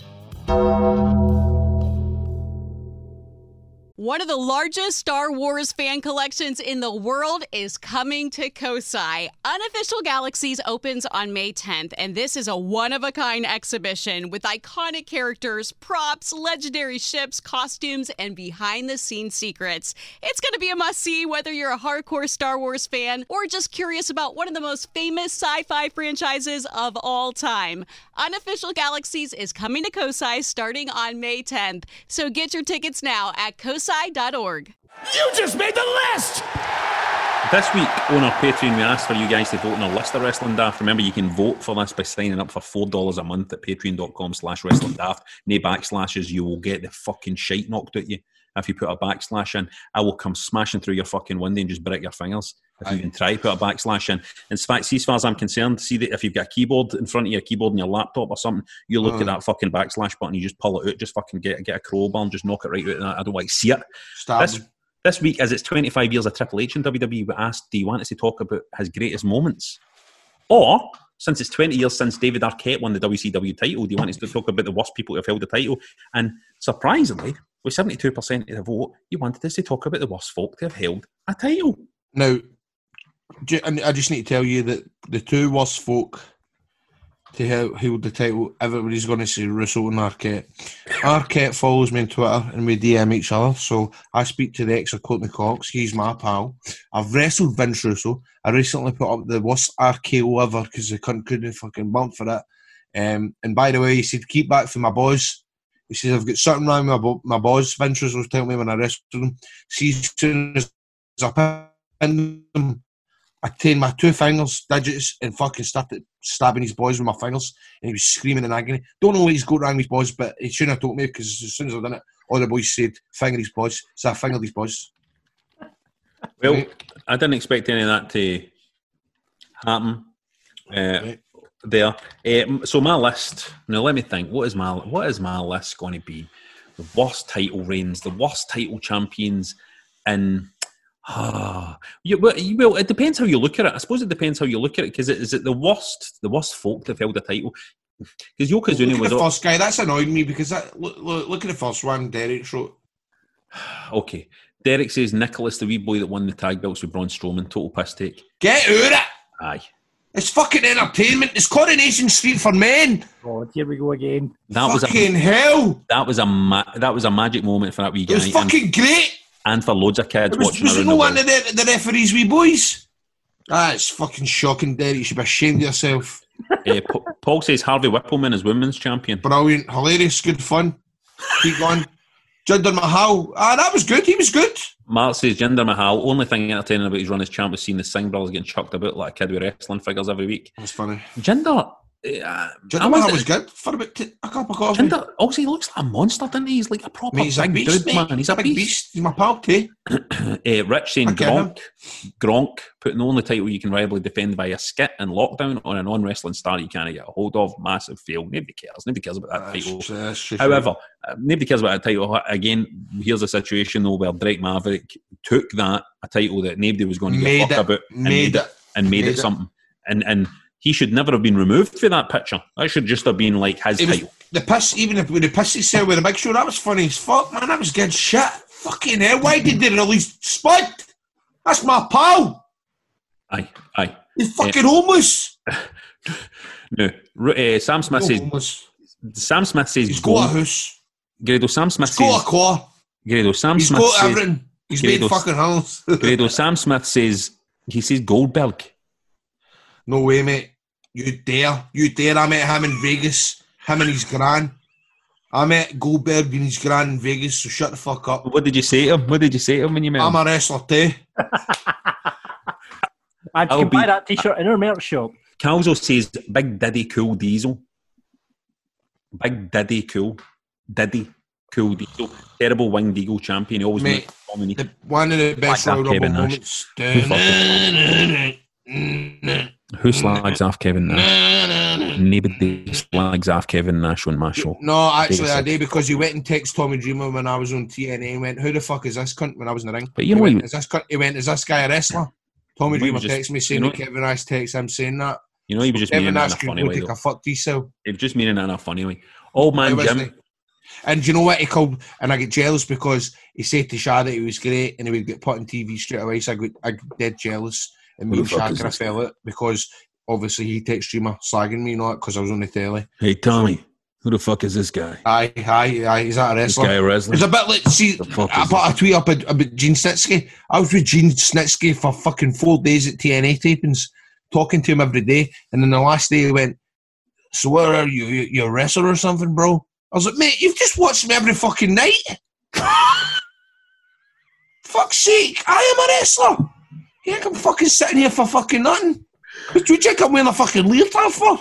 A: One of the largest Star Wars fan collections in the world is coming to Kosai. Unofficial Galaxies opens on May tenth, and this is a one-of-a-kind exhibition with iconic characters, props, legendary ships, costumes, and behind-the-scenes secrets. It's going to be a must-see whether you're a hardcore Star Wars fan or just curious about one of the most famous sci-fi franchises of all time. Unofficial Galaxies is coming to Kosai starting on May tenth, so get your tickets now at kosai dot org.
D: You just made the list!
E: This week on our Patreon, we asked for you guys to vote on our list of Wrestling Daft. Remember, you can vote for this by signing up for four dollars a month at patreon.com slash Wrestling Daft. No backslashes, you will get the fucking shite knocked at you. If you put a backslash in, I will come smashing through your fucking window and just break your fingers. If you even try to put a backslash in. In fact, see, as far as I'm concerned, see that if you've got a keyboard in front of you, a keyboard on your laptop or something, you look
F: Uh.
E: at that fucking backslash button, you just pull it out, just fucking get get a crowbar and just knock it right out. And I don't like to see it.
F: Stab
E: This,
F: them.
E: This week, as it's twenty-five years of Triple H in W W E, we asked, do you want us to talk about his greatest moments? Or, since it's twenty years since David Arquette won the W C W title, do you want us to talk about the worst people who have held the title? And surprisingly, with seventy-two percent of the vote, you wanted us to talk about the worst folk to have held a title.
F: Now, ju- and I just need to tell you that the two worst folk to hold hold the title, everybody's going to say Russo and Arquette. Arquette follows me on Twitter and we D M each other, so I speak to the ex of Courtney Cox. He's my pal. I've wrestled Vince Russo. I recently put up the worst R K O ever because the cunt couldn't fucking bump for it. Um, and by the way, he said, keep back from my boys. He says, I've got something wrong with my, bo- my boys. Vince Russo was telling me when I wrestled him. See, as soon as I pinned him, I taken my two fingers, digits, and fucking started stabbing his boys with my fingers. And he was screaming in agony. Don't know what he's got wrong with his boys, but he shouldn't have told me because as soon as I done it, all the boys said, finger his boys. So I fingered his boys.
E: Well,
F: Right.
E: I didn't expect any of that to happen uh,
F: Right.
E: there. Um, so my list, now let me think, what is my what is my list going to be? The worst title reigns, the worst title champions, and ah, you, well, you- well, it depends how you look at it. I suppose it depends how you look at it, because is it the worst, the worst folk to have held the title? Because Yokozuna
F: Look
E: was
F: at the
E: al-
F: first guy. That's annoyed me because that, look, look, look at the first one Derek wrote.
E: okay. Derek says Nicholas, the wee boy that won the tag belts with Braun Strowman, total piss take.
F: Get out of it!
E: Aye.
F: It's fucking entertainment. It's Coronation Street for men.
J: God, here we go again.
E: That was a
F: Fucking hell.
E: that was a ma- that was a magic moment for that wee
F: It
E: guy,
F: was fucking great.
E: and, and for loads of kids
F: It was,
E: watching
F: was it
E: around
F: no
E: the
F: one
E: world.
F: of the, the referees wee boys? Ah, it's fucking shocking, Derek. You should be ashamed of yourself.
E: Uh, Pa- Paul says Harvey Whippleman is women's champion.
F: Brilliant, hilarious, good fun. Keep going. Jinder Mahal. Ah, that was good. He was good.
E: Mark says Jinder Mahal, only thing entertaining about his run as champ was seeing the Singh brothers getting chucked about like a kid with wrestling figures every week.
F: That's funny.
E: Jinder, uh,
F: Jinder
E: I
F: Mahal
E: was-
F: was good for about t- a cup of coffee.
E: Jinder, also he looks like a monster, doesn't he? He's like a proper
F: Mate, he's a
E: big
F: beast,
E: dude,
F: mate.
E: man. He's a
F: big
E: beast.
F: beast. He's my pal, too.
E: uh, Rich saying
F: I get him.
E: Gronk, Gronk putting the only title you can reliably defend by a skit and lockdown on a non-wrestling star you can't get a hold of. Massive fail. Nobody cares. Nobody cares about that
F: That's-
E: title.
F: that's just
E: However, uh, nobody cares about a title. Again, here's a situation though where Drake Maverick took that, a title that nobody was going to
F: Made
E: give a fuck
F: it.
E: about, and
F: Made it.
E: and made,
F: Made
E: it
F: it.
E: something. And and he should never have been removed for that picture. That should just have been like his
F: It was,
E: title.
F: the piss, even if with the piss he said with the big show, that was funny as fuck, man. That was good shit. Fucking hell, why did they release Spud? That's my pal.
E: Aye, aye.
F: He's fucking homeless.
E: No, uh, Sam Smith
F: No
E: says.
F: homeless.
E: Sam Smith says.
F: He's got a
E: gold.
F: house.
E: Grado Sam Smith
F: He's got
E: says.
F: a car.
E: Grado Sam
F: He's
E: Smith
F: got
E: says.
F: everything. He's made
E: Grado's-
F: fucking house.
E: Grado Sam Smith says. He says Goldberg.
F: No way, mate. You dare. You dare. I met him in Vegas. Him and his gran. I met Goldberg and his gran in Vegas, so shut the fuck up.
E: What did you say to him? What did you say to him when you met him?
F: I'm a wrestler too.
J: And you
E: I'll
J: can buy
E: be-
J: that t-shirt in our merch shop.
E: Calzo says Big Diddy Cool Diesel. Big Diddy Cool. Diddy Cool Diesel. Terrible winged eagle champion. He always
F: Mate,
E: makes fun
F: The, one of the best
E: Like
F: Royal
E: that
F: Rumble
E: Kevin Nash.
F: moments.
E: Who slags off Kevin Nash? Nobody slags off Kevin Nash on my show.
F: No, actually,
E: Vegas
F: I
E: six.
F: did because he went and texted Tommy Dreamer when I was on T N A and went, "Who the fuck is this cunt?" When I was in the ring.
E: But you
F: he
E: know
F: went,
E: he-
F: is this cunt? He went, "Is this guy a wrestler?" Tommy
E: You know he
F: Dreamer
E: was just-
F: texted me saying
E: you know-
F: that Kevin Nash texted him saying that.
E: You know, he was just
F: Kevin
E: meaning that in
F: Nash
E: a
F: can
E: funny
F: go
E: way.
F: take
E: Though.
F: a fuck diesel.
E: He was just meaning it in a funny way. Old man
F: Wasn't
E: Jim.
F: he? And do you know what he called? And I get jealous because he said to Shah that he was great and he would get put on T V straight away. So I got, I got dead jealous. And me
E: Who
F: and
E: the fuck
F: Shah
E: is
F: kind of
E: this
F: fell out because obviously he texted Dreamer slagging me, not because I was on the telly.
E: Hey, Tommy. Who the fuck is this guy?
F: Aye, aye, aye. He's that a
E: This
F: wrestler?
E: guy a wrestler?
F: It's a bit like, see,
E: The fuck
F: I
E: is
F: put a tweet up about, about Gene Snitsky. I was with Gene Snitsky for fucking four days at T N A tapings, talking to him every day. And then the last day he went, "So what are you? You- You're a wrestler or something, bro?" I was like, "Mate, you've just watched me every fucking night." Fuck's sake, I am a wrestler. You think I'm fucking sitting here for fucking nothing? What do you think I'm wearing a fucking leotard for?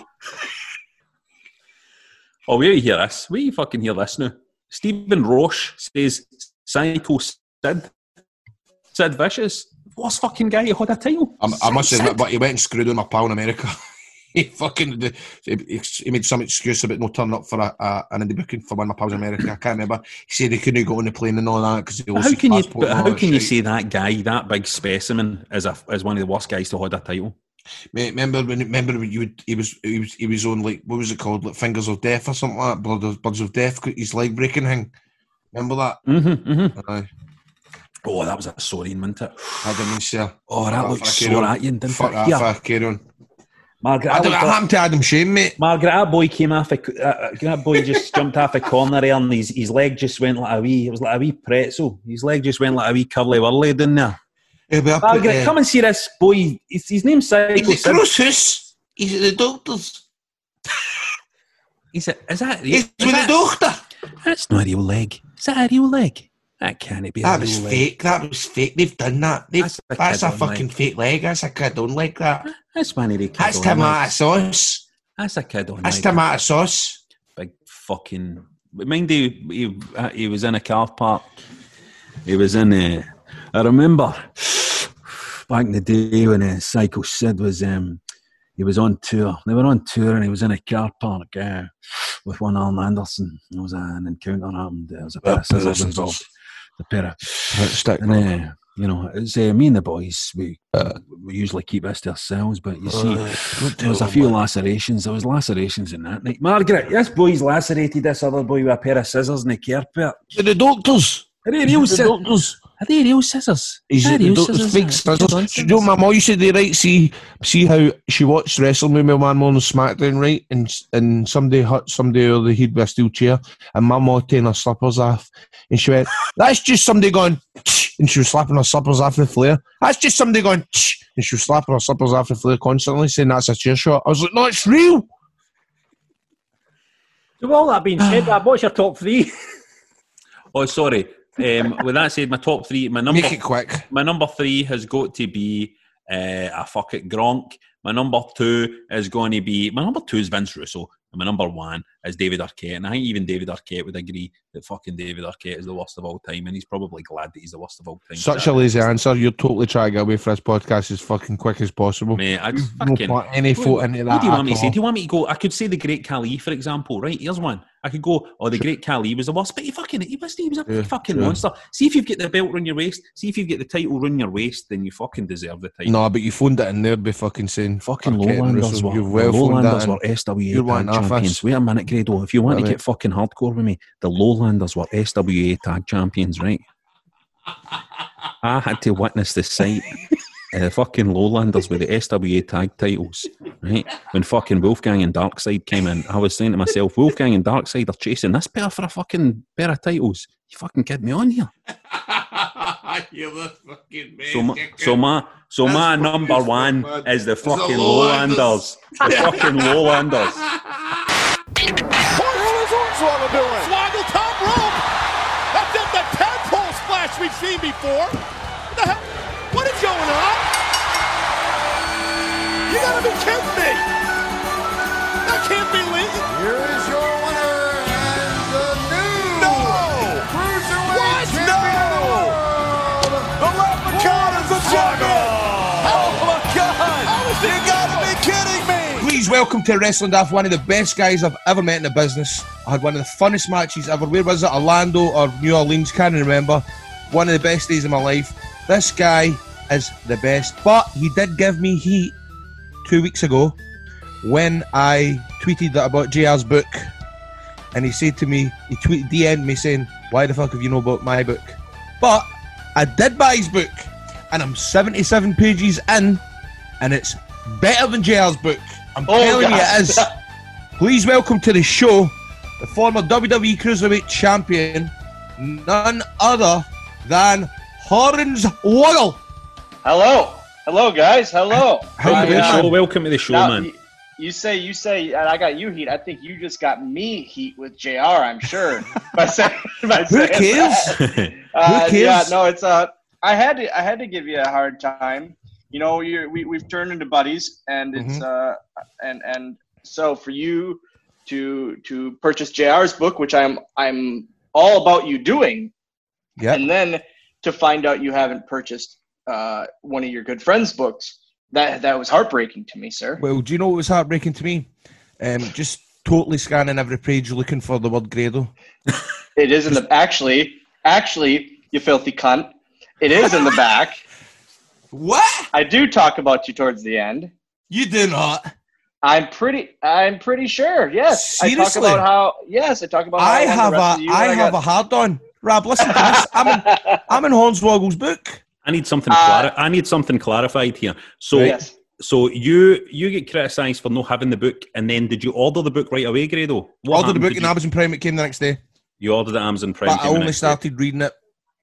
E: Oh, where you hear this? Where you fucking hear this now? Stephen Roche says Psycho Sid. Sid Vicious. Worst fucking guy who had a title.
F: I, I must
E: Sid.
F: admit, but he went and screwed with my pal in America. he fucking he, he made some excuse about no turning up for a, a, an indie booking for one of my pals in America. I can't remember. He said he couldn't go on the plane and all that because
E: how can you? But how can you say that guy, that big specimen, is a as one of the worst guys to hold a title?
F: Mate, remember when? Remember when you would? He was. He was. He was on like what was it called? Like Fingers of Death or something like that. Blood of Birds of Death. His leg breaking thing. Remember that?
E: Mm-hmm. mm-hmm.
F: Aye.
E: Oh, that was a sorry, wasn't it?
F: I didn't say.
E: Oh, that looked sore at you, didn't
F: Fuck
E: it?
F: that.
E: Yeah.
F: Fuck, carry on.
E: Margaret,
F: I don't know what happened to Adam Shane, mate.
E: Margaret, that boy came off a, uh, that boy just jumped off a corner there and his, his leg just went like a wee, it was like a wee pretzel. His leg just went like a wee curly whirly, didn't there?
F: Yeah,
E: Margaret,
F: uh,
E: come and see this boy. His, his name's Psycho.
F: He's at Crosshouse. He's at the doctor's.
E: He's a, is that
F: He's
E: is
F: with
E: that,
F: the doctor.
E: That's not a real leg. Is that a real leg? That can't be a
F: That
E: real
F: was
E: leg.
F: fake. That was fake. They've done that. They've,
E: That's a
F: that's a
E: kid-on
F: fucking
E: leg.
F: fake leg. That's a kid on leg. That.
E: That's one of the
F: That's
E: kid on
F: tomato
E: legs.
F: sauce.
E: That's a kid on
F: That's
E: leg.
F: tomato sauce.
E: Big fucking. Mind you, he, he was in a car park. He was in a. I remember back in the day when uh, Psycho Sid was. Um, he was on tour. They were on tour, and he was in a car park uh, with one Arn Anderson. There was an encounter happened. There was a pair of scissors involved. A pair of
F: stick.
E: And, uh, you know, it's uh, me and the boys. We uh, we usually keep this to ourselves, but you see,
F: Uh,
E: there was a few lacerations. There was lacerations in that night. Margaret, this boy's lacerated this other boy with a pair of scissors in the carpet.
F: To the doctors.
E: Are they real
F: The
E: scissors?
F: doctors.
E: Are they real scissors?
F: He's
E: Are
F: at
E: they
F: the
E: real
F: doctor's
E: scissors?
F: fake
E: Are they
F: scissors. Do you know what my mum used to do, right? See, see how she watched wrestling with me one morning on SmackDown, right? And and somebody hurt somebody or they he'd with a steel chair, and my mum taking her slippers off, and she went, "That's just somebody going," and she was slapping her slippers off the flare. That's just somebody going, and she was slapping her slippers off the flare constantly, saying that's a chair shot. I was like, no, it's real.
J: So with all that being said, Dad, what's your top three?
E: Oh, sorry. Um, with that said, my top three, my number,
F: Make it quick.
E: my number three has got to be uh, a fuck it Gronk. My number two is going to be my number two is Vince Russo, and my number one is David Arquette. And I think even David Arquette would agree that fucking David Arquette is the worst of all time, and he's probably glad that he's the worst of all time.
F: Such a lazy answer. You're totally trying to get away from this podcast as fucking quick as possible.
E: Mate, I just
F: No
E: fucking
F: put any thought into that.
E: What do you want me
F: at
E: to say?
F: all.
E: Do you want me to go? I could say the Great Khali, for example, right? Here's one. I could go, oh, the Great Khali was the worst, but he fucking, he was, he was a
F: Yeah,
E: fucking
F: yeah.
E: monster. See if you've got the belt around your waist. See if you've got the title around your waist, then you fucking deserve the title.
F: No, but you phoned it in there by fucking saying
E: Fucking
F: Arquette and
E: Lowlanders
F: Russo.
E: were,
F: You've
E: the
F: well phoned that
E: Lowlanders
F: in.
E: were S W A
F: You're
E: tag
F: wanting off
E: champions.
F: us.
E: Wait a minute, Grado. If you want
F: Right,
E: to
F: mate.
E: get fucking hardcore with me, the Lowlanders were S W A tag champions, right? I had to witness the sight. Uh, the fucking Lowlanders with the S W A tag titles, right? When fucking Wolfgang and Darkseid came in, I was saying to myself, Wolfgang and Darkseid are chasing this pair for a fucking pair of titles. You fucking kidding me on here?
F: You're the fucking
E: So my, so my, so my number one is the fucking Lowlanders. The fucking Lowlanders.
K: What the hell is Hornswoggle doing? Swoggle top rope. That's just the tadpole splash we've seen before. What the hell? What is going on? You gotta be kidding me. That can't be legal. Here is your winner and the new no. Cruiserweight champion of the world. The Leprechaun is the champion. Oh my God. You gotta be kidding me.
F: Please welcome to Wrestling Daft, one of the best guys I've ever met in the business. I had one of the funnest matches ever. Where was it? Orlando or New Orleans? Can't remember. One of the best days of my life. This guy is the best. But he did give me heat two weeks ago when I tweeted that about J R's book. And he said to me, he tweeted, D M'd me saying, why the fuck have you know about my book? But I did buy his book. And I'm seventy-seven pages in. And it's better than J R's book. I'm
G: Oh,
F: telling you
G: God.
F: it is. Please welcome to the show the former W W E Cruiserweight Champion, none other than Hornswoggle.
L: Hello, hello, guys. Hello.
F: How you
L: I,
F: doing,
L: uh,
E: So welcome to the show,
L: now,
E: man.
L: You, you say, you say, and I got you heat. I think you just got me heat with J R. I'm sure. by saying, by
F: Who
L: saying
F: cares?
L: that. Uh,
F: Who cares?
L: Yeah, no, it's uh, I had to, I had to give you a hard time. You know, you're, we we've turned into buddies, and it's uh, and and so for you to to purchase J R's book, which I'm I'm all about you doing,
F: yeah,
L: and then to find out you haven't purchased uh, one of your good friend's books that that was heartbreaking to me, sir.
F: Well, do you know what was heartbreaking to me? Um, just totally scanning every page looking for the word Grado.
L: It is in the actually, actually, you filthy cunt. It is in the back.
F: What?
L: I do talk about you towards the end.
F: You do not.
L: I'm pretty. I'm pretty sure. Yes.
F: Seriously?
L: I talk about how. Yes, I talk about. How
F: I
L: on the
F: have
L: rest
F: a
L: of you
F: I
L: I
F: have
L: got-
F: a hard on. Rob, listen to this. I'm in I'm in Hornswoggle's book.
E: I need something.
L: Uh,
E: clari- I need something clarified here. So,
L: Yes.
E: so you you get criticised for not having the book, and then did you order the book right away, Grado? What
F: Ordered the
E: happened?
F: book
E: Did
F: in
E: you,
F: Amazon Prime. It came the next day,
E: you ordered it at Amazon Prime.
F: but I
E: came the
F: only
E: next day.
F: started reading it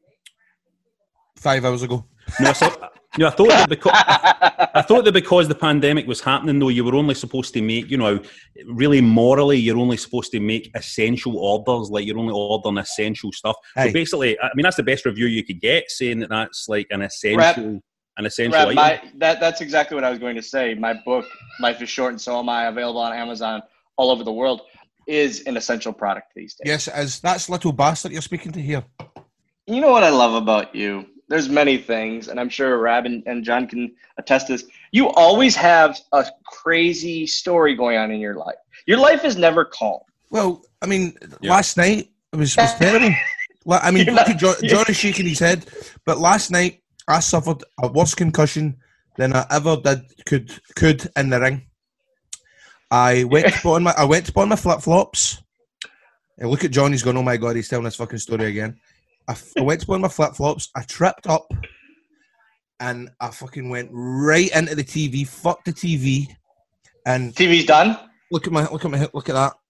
F: five hours ago.
E: No, I, saw, no, I thought that because I thought that because the pandemic was happening, though, you were only supposed to make, you know, really morally, you're only supposed to make essential orders, like you're only ordering essential stuff.
F: Aye.
E: So basically, I mean, that's the best review you could get, saying that that's like an essential,
L: Rap-
E: an essential
L: Rap,
E: item.
L: my, that that's exactly what I was going to say. My book, Life is Short and So Am I, available on Amazon all over the world, is an essential product these days.
F: Yes, it is. That's little bastard you're speaking to here.
L: You know what I love about you? There's many things, and I'm sure Rab and, and John can attest to this. You always have a crazy story going on in your life. Your life is never calm.
F: Well, I mean,
E: Yeah.
F: last night it was, was terrible. Like, I mean,
L: You're
F: look
L: not-
F: at John, John is shaking his head, but last night I suffered a worse concussion than I ever did could could in the ring. I went to put on my I went to put on my flip flops. And look at John, he's going, oh my god, he's telling this fucking story again. I, f- I went to put on my flip flops. I tripped up, and I fucking went right into the T V. Fuck the T V, and
L: T V's done.
F: look at my look at my look at that.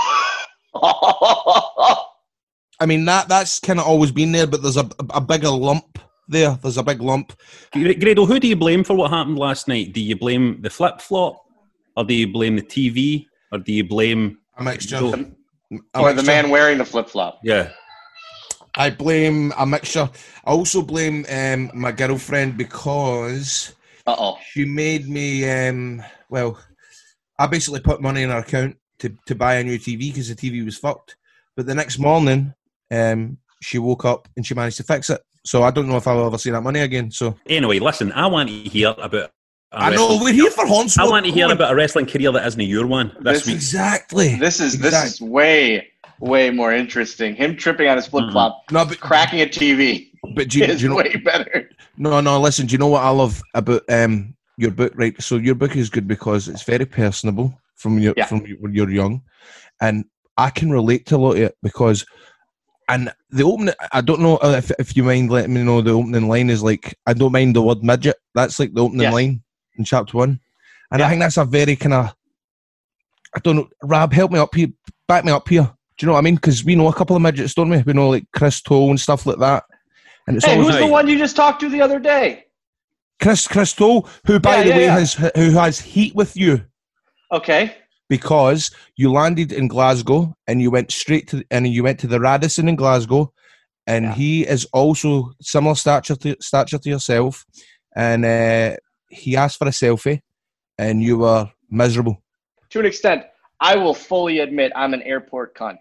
F: I mean that that's kind of always been there, but there's a, a bigger lump there. There's a big lump.
E: Grado, who do you blame for what happened last night? Do you blame the flip flop, or do you blame the T V, or do you blame
F: A mixture.
E: Joe?
F: A
L: Or the
F: mixture.
L: man wearing the flip flop.
E: Yeah.
F: I blame a mixture. I also blame um, my girlfriend because
L: Uh oh.
F: she made me. Um, well, I basically put money in her account to, to buy a new T V because the T V was fucked. But the next morning, um, she woke up and she managed to fix it. So I don't know if I'll ever see that money again. So
E: Anyway, listen, I want to hear about. a
F: I know
E: wrestling-
F: we're here for Hornswoggle.
E: I want to hear about a wrestling career that isn't your one this
L: This
E: week.
F: Exactly.
L: This is
F: Exactly.
L: this is way way more interesting. Him tripping on his flip flop,
F: No, but
L: cracking a T V
F: but do you,
L: is
F: do you know?
L: way better.
F: No, no. Listen, do you know what I love about um your book? Right. So your book is good because it's very personable from your
L: Yeah.
F: from when you're young, and I can relate to a lot of it because. And the opening, I don't know if if you mind letting me know the opening line is like, I don't mind the word midget. That's like the opening
L: Yes.
F: line in chapter one. And I
L: Yeah.
F: think that's a very kind of, I don't know, Rab, help me up here, back me up here. Do you know what I mean? Because we know a couple of midgets, don't we? We know like Chris Toll and stuff like that. And it's
L: Hey,
F: always
L: who's the one you just talked to the other day?
F: Chris Chris Toll, who by
L: Yeah,
F: the
L: yeah,
F: way
L: yeah.
F: has who has heat with you
L: Okay.
F: because you landed in Glasgow and you went straight to and you went to the Radisson in Glasgow, and
L: Yeah.
F: he is also similar stature to stature to yourself, and uh, he asked for a selfie, and you were miserable.
L: To an extent, I will fully admit I'm an airport cunt.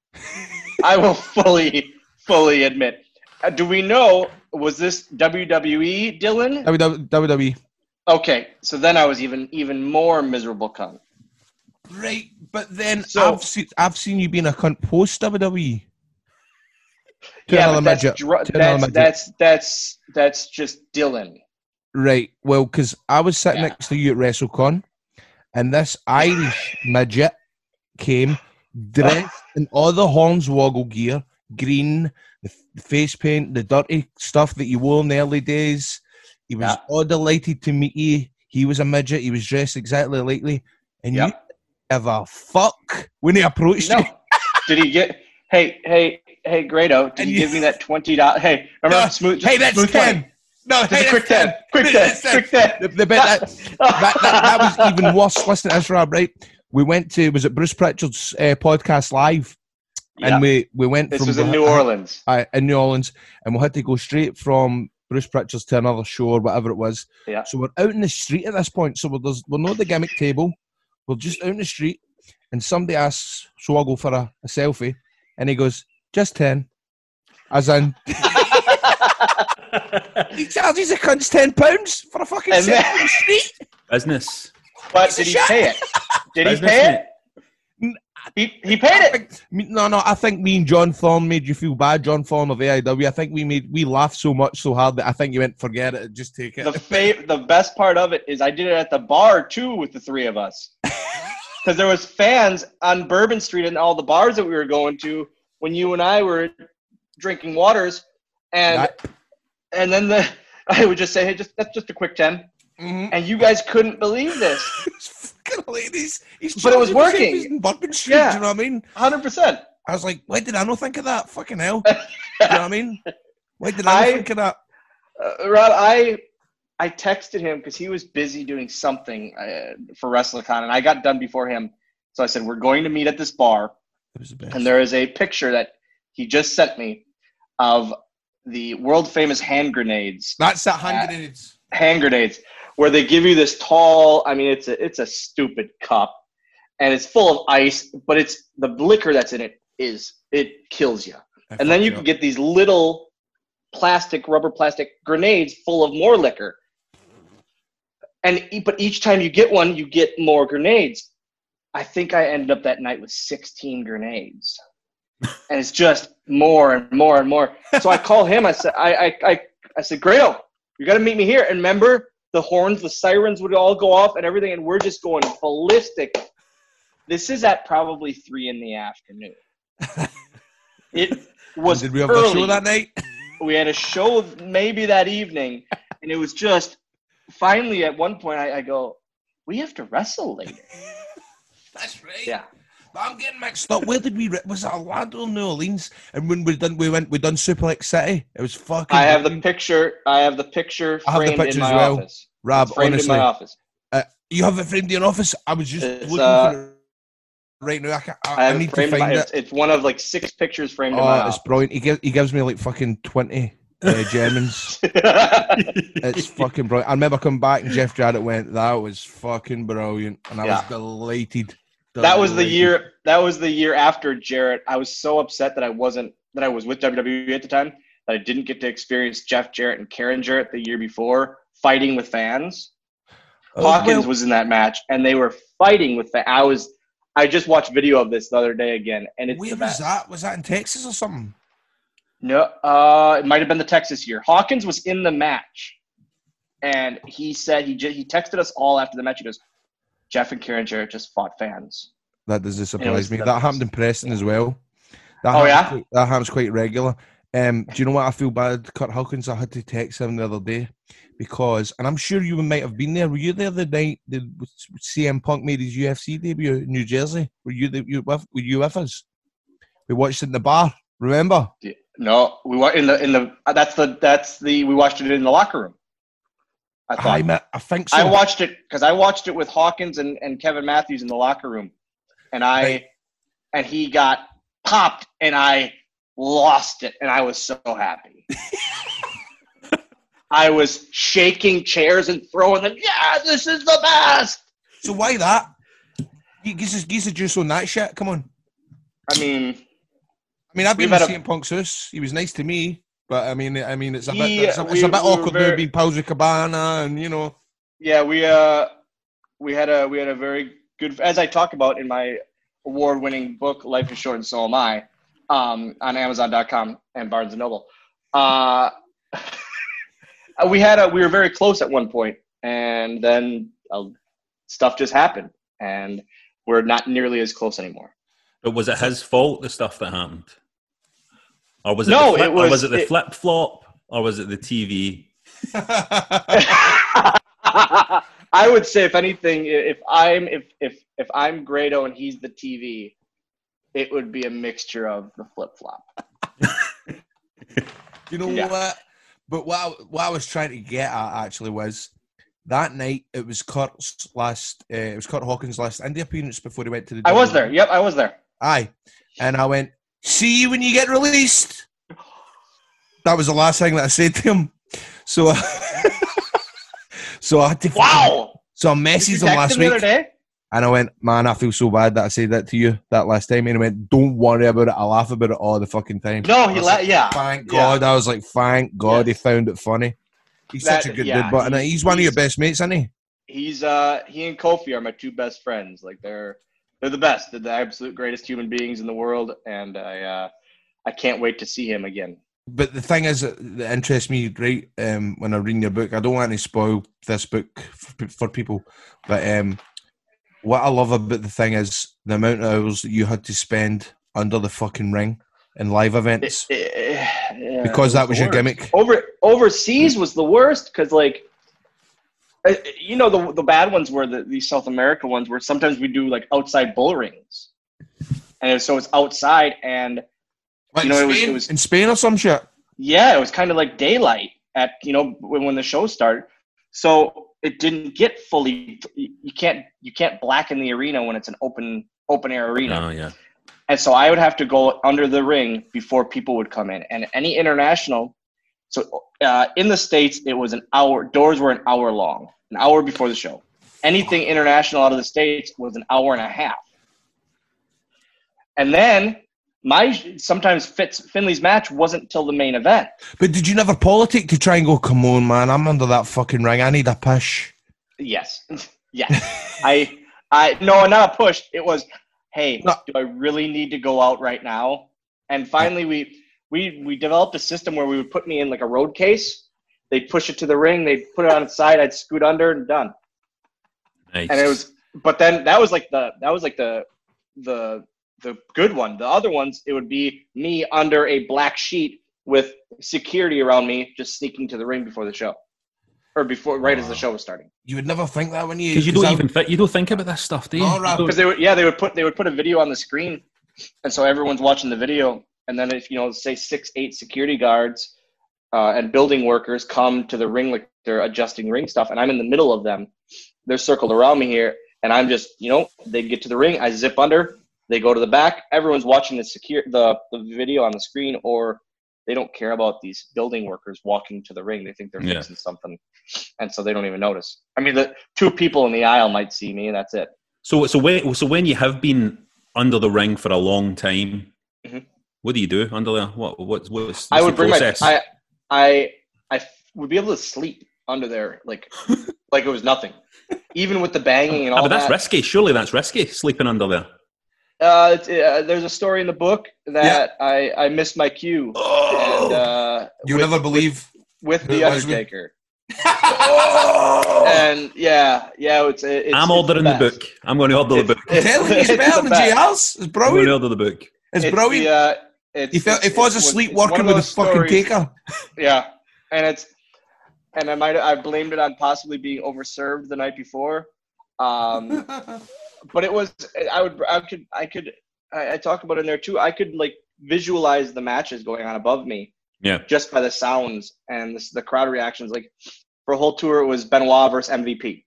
L: I will fully, fully admit. Uh, do we know, was this W W E, Dylan?
F: W W E.
L: Okay, so then I was even even more miserable cunt.
F: Right, but then
L: So-
F: I've seen I've seen you being a cunt post W W E. To
L: yeah,
F: another
L: but that's,
F: midget.
L: dr-
F: To another
L: that's,
F: midget.
L: that's, that's, that's just Dylan.
F: Right. Well, because I was sitting
L: Yeah.
F: next to you at WrestleCon, and this Irish midget came dressed in all the Hornswoggle gear, green, the f- face paint, the dirty stuff that you wore in the early days. He was
L: Yeah.
F: all delighted to meet you. He was a midget. He was dressed exactly like you. And
L: Yeah.
F: you ever fuck when he approached
L: No.
F: you.
L: Did he get, hey, hey, hey, Grado, did
F: And
L: he
F: you-
L: give me that twenty dollars? Hey, remember,
F: No,
L: smooth, just
F: hey, that's
L: smooth
F: ten.
L: twenty.
F: No,
L: Just
F: hey,
L: a
F: that's
L: quick ten. Quick ten.
F: That's
L: Quick ten.
F: The, the bit that, that, that, that was even worse. Listen to this, Rob, right? We went to, was it Bruce Pritchard's uh, podcast live?
L: Yeah.
F: And we, we went
L: This
F: from
L: was in New Orleans.
F: uh, in New Orleans, and we had to go straight from Bruce Pritchard's to another show or whatever it was.
L: Yeah.
F: So we're out in the street at this point. So we're, there's, we're not at the gimmick table. We're just out in the street, and somebody asks Swoggle for a, a selfie, and he goes, just ten. As in, He charges a cunt's ten pounds for a fucking
L: And
F: set
L: then-
F: on the street.
E: Business.
L: But
F: Piece
L: did
F: of
L: he
F: shit.
L: pay it? Did he
E: Business,
L: pay
E: mate.
L: it? He, he paid it.
F: Me- No, no, I think me and John Thorne made you feel bad. John Thorne of A I W. I think we made we laughed so much so hard that I think you went, forget it, just take it.
L: The fa- the best part of it is I did it at the bar too with the three of us. Because there was fans on Bourbon Street and all the bars that we were going to when you and I were drinking waters, and
F: That-
L: and then the I would just say, hey, just that's just a quick ten,
F: Mhm.
L: and you guys couldn't believe this,
F: It's fucking ladies. He's
L: but it was
F: charging the same
L: working.
F: as in Bourbon Street.
L: Yeah.
F: Do you know what I mean?
L: hundred percent.
F: I was like, why did I not think of that? Fucking hell. Do you know what I mean? Why did I not
L: I-
F: think of that?
L: Uh, Rob, I I texted him because he was busy doing something uh, for WrestleCon, and I got done before him. So I said, we're going to meet at this bar.
F: It was the best.
L: And there is a picture that he just sent me of the world famous hand grenades.
F: That's that hand
L: Uh,
F: grenades.
L: Hand grenades, where they give you this tall. I mean, it's a it's a stupid cup, and it's full of ice. But it's the liquor that's in it is it kills you.
F: I
L: And then
F: fucked
L: you
F: it
L: can
F: up.
L: get these little plastic, rubber plastic grenades full of more liquor. And e- but each time you get one, you get more grenades. I think I ended up that night with sixteen grenades, and it's just more and more and more. So I call him. I said, I I I, I said, Grado, you got to meet me here. And remember, the horns, the sirens would all go off and everything, and we're just going ballistic. This is at probably three in the afternoon. It was
F: Did we have
L: early.
F: a show that night?
L: We had a show maybe that evening, and it was just finally at one point I, I go, we have to wrestle later.
F: That's right.
L: Yeah.
F: But I'm getting mixed up. Where did we? re- Was it Orlando or New Orleans? And when we done, we went, we done Suplex City. It was fucking.
L: I have the
F: brilliant.
L: picture. I have the picture
F: I have the
L: framed
F: picture
L: in my
F: as well.
L: office.
F: Rob,
L: It's framed
F: honestly,
L: in my office.
F: Uh, you have it framed in your office. I was just
L: It's,
F: looking
L: uh,
F: for it right now. I, can't, I,
L: I
F: I
L: have it
F: need to
L: framed in
F: find
L: my,
F: it.
L: it's, it's one of like six pictures framed in my
F: Oh, it's
L: office.
F: brilliant. He gives he gives me like fucking twenty uh, Germans. It's fucking brilliant. I remember coming back and Jeff Jarrett went, "That was fucking brilliant," and I
L: Yeah.
F: was delighted.
L: That was the
F: Delighted.
L: year. That was the year after Jarrett. I was so upset that I wasn't that I was with W W E at the time that I didn't get to experience Jeff Jarrett and Karen Jarrett the year before fighting with fans.
F: Oh,
L: Hawkins
F: well-
L: was in that match, and they were fighting with the. I was. I just watched video of this the other day again, and it's
F: Where
L: the
F: was
L: best.
F: that? Was that in Texas or something?
L: No, uh, it might have been the Texas year. Hawkins was in the match, and he said he j- he texted us all after the match. He goes, "Jeff and Karen Jarrett just fought fans."
F: That doesn't
L: was
F: surprise me.
L: the
F: That
L: best.
F: happened in Preston as well. That
L: Oh,
F: happens
L: yeah?
F: quite- that happens quite regular. Um, do you know what I feel bad, Kurt Hawkins? I had to text him the other day because, and I'm sure you might have been there. Were you there the night that C M Punk made his U F C debut in New Jersey? Were you the, you with, were you with us? We watched it in the bar. Remember?
L: No, we were in the in the. uh, That's the that's the. We watched it in the locker room. I thought.
F: I, met, I think so.
L: I watched it because I watched it with Hawkins and, and Kevin Matthews in the locker room, and I
F: Right.
L: and he got popped, and I lost it, and I was so happy. I was shaking chairs and throwing them. Yeah, this is the best.
F: So why that? Gives us gives a juice on that shit. Come on.
L: I mean,
F: I mean, I've been
L: We've
F: to
L: had a-
F: C M Punk's house. He was nice to me, but I mean, I mean, it's a bit,
L: He-
F: it's a, it's
L: we-
F: a bit
L: we were
F: awkward now
L: very-
F: being pals with Cabana, and you know.
L: yeah, we uh, we had a we had a very good. As I talk about in my award-winning book, Life is Short and So Am I, um, on Amazon dot com and Barnes and Noble. Uh, we had a we were very close at one point, and then uh, stuff just happened, and we're not nearly as close anymore.
E: But was it his fault, the stuff that happened? Or was it
L: No,
E: the flip,
L: it
E: or
L: was-
E: was it the
L: it-
E: flip flop? Or was it the T V?
L: I would say, if anything, if I'm if if if I'm Grado and he's the T V, it would be a mixture of the flip flop.
F: You know
L: Yeah.
F: what? But what I, what I was trying to get at actually was that night it was Kurt's last. Uh, it was Kurt Hawkins' last indie appearance before he went to the.
L: I was there. Yep, I was there.
F: Aye, and I went. See you when you get released. That was the last thing that I said to him. So, so I had to.
L: Wow.
F: So I
L: Did you
F: messaged him
L: text
F: last
L: him the
F: week.
L: other day?
F: And I went, man, I feel so bad that I said that to you that last time. And he went, don't worry about it. I laugh about it all the fucking time.
L: No, he
F: la-
L: like, yeah.
F: Thank
L: yeah.
F: God. I was like, thank God
L: Yes.
F: he found it funny. He's
L: That-
F: such a good
L: yeah,
F: dude. But and
L: he's-
F: he's one of your
L: he's-
F: best mates, isn't he?
L: He's uh he and Kofi are my two best friends. Like they're they're the best. They're the absolute greatest human beings in the world, and I uh I can't wait to see him again.
F: But the thing is that, that interests me, right, um, when I'm reading your book, I don't want to spoil this book for, for people, but um, what I love about the thing is the amount of hours that you had to spend under the fucking ring in live events.
L: Yeah,
F: because
L: it
F: that was
L: the
F: your
L: worst.
F: gimmick.
L: Over overseas was the worst because like, uh, you know the the bad ones were the these South America ones where sometimes we do like outside bull rings, and so it's outside and
F: Like
L: you know
F: in,
L: it was
F: Spain,
L: it was
F: in Spain or some shit.
L: yeah it was kind of like daylight at you know when when the show started, so it didn't get fully. You can't you can't blacken the arena when it's an open open air arena.
E: Oh yeah.
L: And so I would have to go under the ring before people would come in. And any international, so uh, in the States, it was an hour. Doors were an hour long, an hour before the show. Anything international out of the States was an hour and a half. And then my sometimes Fitz, Finley's match wasn't till the main event.
F: But did you never politic to try and go, come on, man, I'm under that fucking ring. I need a push.
L: Yes. Yes. I, I, no, not a push. It was, hey, no. do I really need to go out right now? And finally, we we we developed a system where we would put me in like a road case. They'd push it to the ring. They'd put it on its side. I'd scoot under and done.
E: Nice.
L: And it was, but then that was like the that was like the the the good one. The other ones, it would be me under a black sheet with security around me, just sneaking to the ring before the show, or before right wow. as the show was starting.
F: You would never think that when you
E: because you don't even th- you don't think about this stuff, do you?
L: Because they would, yeah, they would put they would put a video on the screen, and so everyone's watching the video, and then if you know, say six, eight security guards uh, and building workers come to the ring like they're adjusting ring stuff, and I'm in the middle of them. They're circled around me here, and I'm just you know they get to the ring, I zip under, they go to the back. Everyone's watching the secure the the video on the screen, or they don't care about these building workers walking to the ring. They think they're
E: yeah.
L: fixing something. And so they don't even notice. I mean, the two people in the aisle might see me, and that's it.
E: So, so when, so when you have been under the ring for a long time, mm-hmm. what do you do under there? What, what, what's, what's
L: I would
E: the
L: bring
E: process?
L: my, I, I, I would be able to sleep under there, like, like it was nothing, even with the banging and all.
E: Ah, but that's
L: that.
E: risky. Surely that's risky, sleeping under there.
L: Uh, it's, uh, there's a story in the book that yeah. I, I missed my cue. Oh, and, uh,
F: you
L: with,
F: never believe
L: with, with the Undertaker. Oh! And yeah, yeah, it's. it's
E: I'm
L: it's
E: ordering the, the book. I'm going to order
L: it's,
E: the book.
F: I'm telling you, it's better than J R's. It's brilliant.
E: I'm going to order the book.
F: It's,
L: it's
F: brilliant.
L: The, uh, it's,
F: he, fell,
L: it's,
F: he falls asleep
L: it's
F: working with a fucking
L: stories.
F: taker.
L: Yeah, and it's and I might I blamed it on possibly being overserved the night before, um, but it was I would I could I could I, I talk about it in there too. I could like visualize the matches going on above me.
E: Yeah.
L: Just by the sounds and this, the crowd reactions. Like for a whole tour, it was Benoit versus M V P.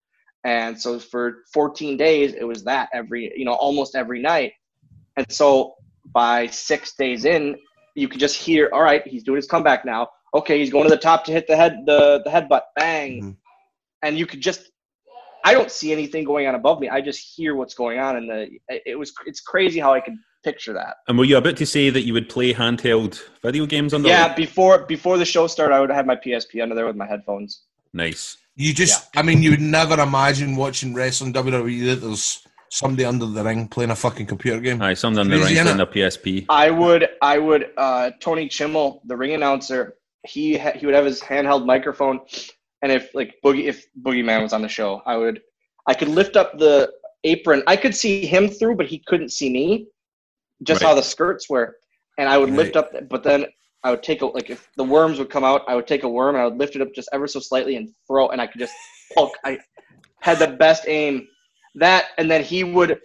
L: And so for fourteen days, it was that every, you know, almost every night. And so by six days in, you could just hear, all right, he's doing his comeback now. Okay, he's going to the top to hit the head, the, the headbutt, bang. Mm-hmm. And you could just, I don't see anything going on above me. I just hear what's going on. And the, it was, it's crazy how I could picture that.
E: And were you about to say that you would play handheld video games under
L: yeah
E: there?
L: before before the show started I would have my P S P under there with my headphones.
E: Nice.
F: You just yeah. I mean you would never imagine watching wrestling W W E that there's somebody under the ring playing a fucking computer game.
E: Aye, somebody under the ring playing a P S P.
L: I would I would uh Tony Chimmel, the ring announcer, he ha- he would have his handheld microphone, and if like Boogie if Boogeyman was on the show, I would I could lift up the apron. I could see him through, but he couldn't see me. Just right. how the skirts were, and I would right. lift up, but then I would take a, like if the worms would come out, I would take a worm and I would lift it up just ever so slightly and throw, and I could just poke. I had the best aim. That, and then he would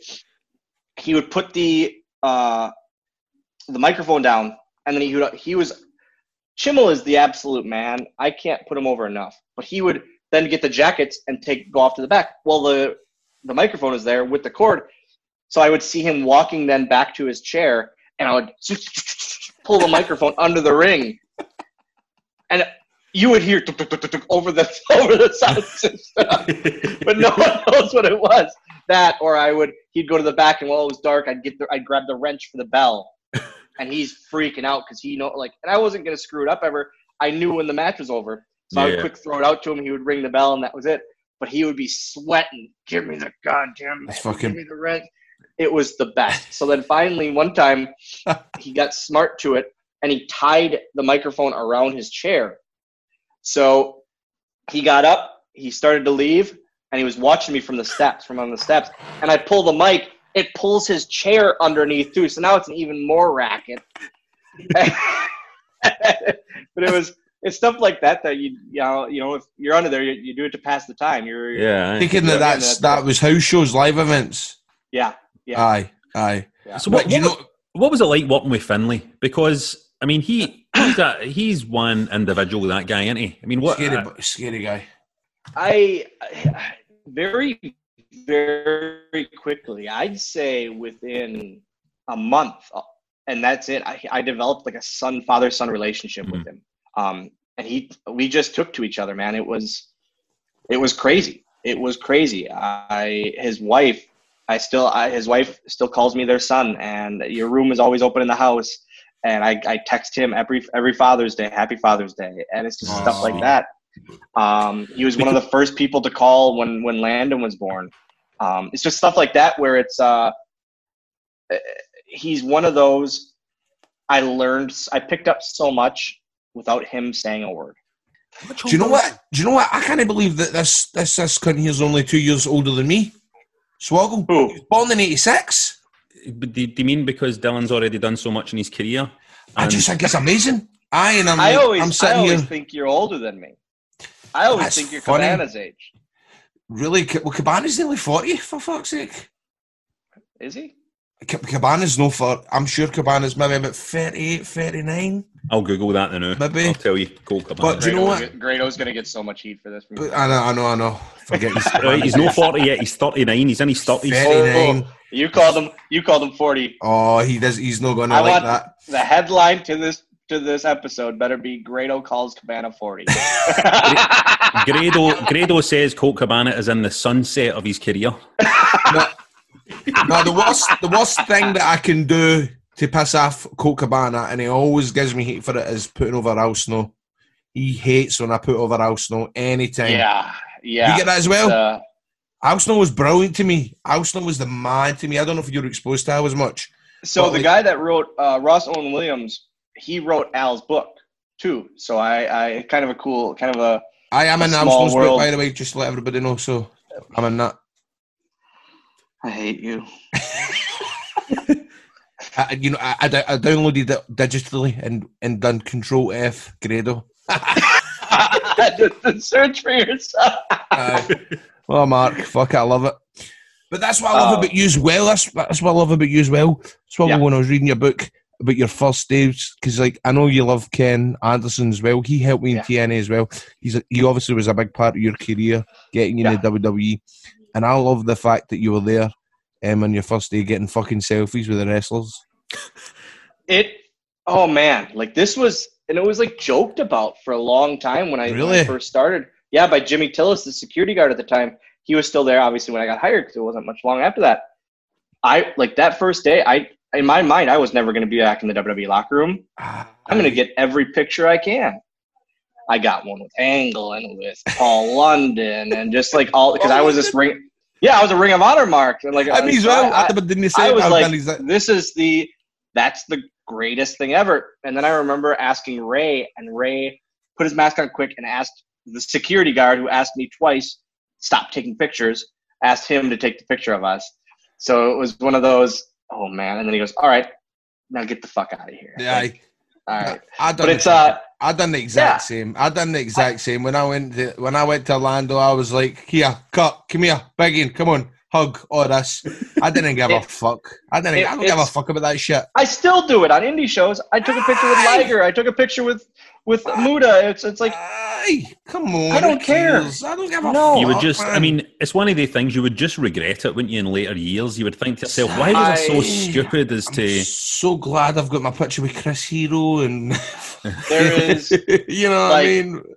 L: he would put the uh, the microphone down, and then he would he was Chimmel is the absolute man. I can't put him over enough, but he would then get the jackets and take go off to the back. Well, the the microphone is there with the cord. So I would see him walking then back to his chair, and I would pull the microphone under the ring, and you would hear over the over the sound system, but no one knows what it was. that, or I would. He'd go to the back, and while it was dark, I'd get the, I'd grab the wrench for the bell, and he's freaking out because he know like, and I wasn't gonna screw it up ever. I knew when the match was over, so I would
E: Yeah.
L: quick throw it out to him. He would ring the bell, and that was it. But he would be sweating. Give me the goddamn.
F: That's fucking-
L: Give me the wrench. It was the best. So then finally, one time, he got smart to it, and he tied the microphone around his chair. So he got up, he started to leave, and he was watching me from the steps, from on the steps. And I pull the mic, it pulls his chair underneath too. So now it's an even more racket. But it was it's stuff like that that you you know you know if you're under there, you, you do it to pass the time. You're
E: Yeah.
F: Thinking that that's that was house shows, live events.
L: yeah yeah.
F: Aye, aye.
L: Yeah.
E: So what,
F: But you
E: what,
F: know-
E: what was it like working with Finlay? Because I mean, he he's a, he's one individual, that guy, isn't he? I mean, what?
F: Scary,
E: uh,
F: bu- scary guy.
L: I, I very very quickly, I'd say within a month, and that's it. I, I developed like a son father son relationship with him, um, and he we just took to each other, man. It was it was crazy. It was crazy. I his wife, I still I, his wife still calls me their son, and your room is always open in the house. And I, I text him every every Father's Day, Happy Father's Day, and it's just
F: Oh,
L: stuff like
F: sweet.
L: that. Um, he was one of the first people to call when when Landon was born. Um, it's just stuff like that where it's uh, he's one of those. I learned, I picked up so much without him saying a word.
F: Do you know what? Do you know what? I can't believe that this this this cunt here's only two years older than me. Swoggle.
L: Who?
F: He was born in eighty-six.
E: But do, do you mean because Dylan's already done so much in his career?
F: I
E: And-
F: just think it's amazing. Aye, and I'm,
L: I always,
F: I'm
L: I
F: sitting
L: always
F: here.
L: think you're older than me. I always
F: That's
L: think you're
F: funny.
L: Cabana's age.
F: Really? Ca- Well, Cabana's nearly forty, for fuck's sake.
L: Is he?
F: Ca- Cabana's no for. I'm sure Cabana's maybe about thirty-eight, thirty-nine.
E: I'll Google that now.
F: Maybe.
E: I'll tell you. Colt Cabana.
F: But do you know what?
L: Grado's going to get so much heat for this. From you.
F: I know, I know, I know. Forget he's,
E: Right, he's not forty yet. He's thirty-nine. He's in his thirties.
F: thirty-nine.
L: You called him. You called him forty.
F: Oh, he does. He's not going to
L: I
F: like
L: want
F: that.
L: the headline to this to this episode better be Grado calls Cabana forty.
E: Grado, Grado says Colt Cabana is in the sunset of his career.
F: No, no, the worst, the worst thing that I can do to piss off Colt Cabana, and he always gives me hate for it, is putting over Al Snow. He hates when I put over Al Snow anytime.
L: Yeah, yeah.
F: You get that as well?
L: Uh,
F: Al Snow was brilliant to me. Al Snow was the man to me. I don't know if you were exposed to Al as much.
L: so
F: But,
L: the
F: like,
L: guy that wrote uh, Ross Owen Williams, he wrote Al's book too. So I, I kind of a cool, kind of a.
F: I am
L: a
F: in Al
L: small
F: Snow's book,
L: world.
F: by the way, just to let everybody know. So I'm in that.
L: I hate you.
F: I, you know, I, I, I downloaded it digitally and, and done Control F Grado.
L: Just search for yourself.
F: Uh, well, Mark, fuck it, I love it. But that's what I love
L: Oh.
F: about you as well. That's, that's what I love about you as well. That's why
L: Yeah.
F: when I was reading your book about your first days, because like I know you love Ken Anderson as well. He helped me in
L: Yeah.
F: T N A as well. He's a, he obviously was a big part of your career, getting you
L: Yeah.
F: in the W W E. And I love the fact that you were there um, on your first day getting fucking selfies with the wrestlers.
L: It. Oh man, like this was, and it was like joked about for a long time when I, when I
F: Really?
L: first started. Yeah, by Jimmy Tillis, the security guard at the time. He was still there, obviously, when I got hired because it wasn't much long after that. I like that first day. I in my mind, I was never going to be back in the W W E locker room. I'm going to get every picture I can. I got one with Angle and with Paul London and just like all because I was this ring. Yeah, I was a Ring of Honor mark. And like
F: I mean, as well,
L: I,
F: I, but didn't you say
L: I was
F: I've
L: like,
F: done his-
L: this is the that's the greatest thing ever. And then I remember asking Ray, and Ray put his mask on quick and asked the security guard who asked me twice, stop taking pictures, asked him to take the picture of us. So it was one of those, oh man. And then he goes, all right, now get the fuck out of here.
F: Yeah,
L: Like, all right.
F: I done
L: But
F: the
L: it's, uh,
F: I done the exact
L: yeah.
F: same. I done the exact same when I went to when I went to Orlando. I was like, "Here, cut, come here, begging, come on, hug, all this." I didn't give a
L: It-
F: fuck. I didn't.
L: it-
F: I don't give a
L: it's-
F: fuck about that shit.
L: I still do it on indie shows. I took a picture with
F: Aye.
L: Liger. I took a picture with with Muda. It's it's like
F: Aye, come on.
L: I don't
F: who
L: care.
F: cares? I don't give a
L: No.
F: fuck.
E: You would just, I
F: man.
E: mean, it's one of the things you would just regret it, wouldn't you, in later years? You would think to yourself, why was I so
L: I-
E: stupid as
F: I'm
E: to.
F: so glad I've got my picture with Chris Hero and
L: there is
F: you know what
L: Like,
F: I mean.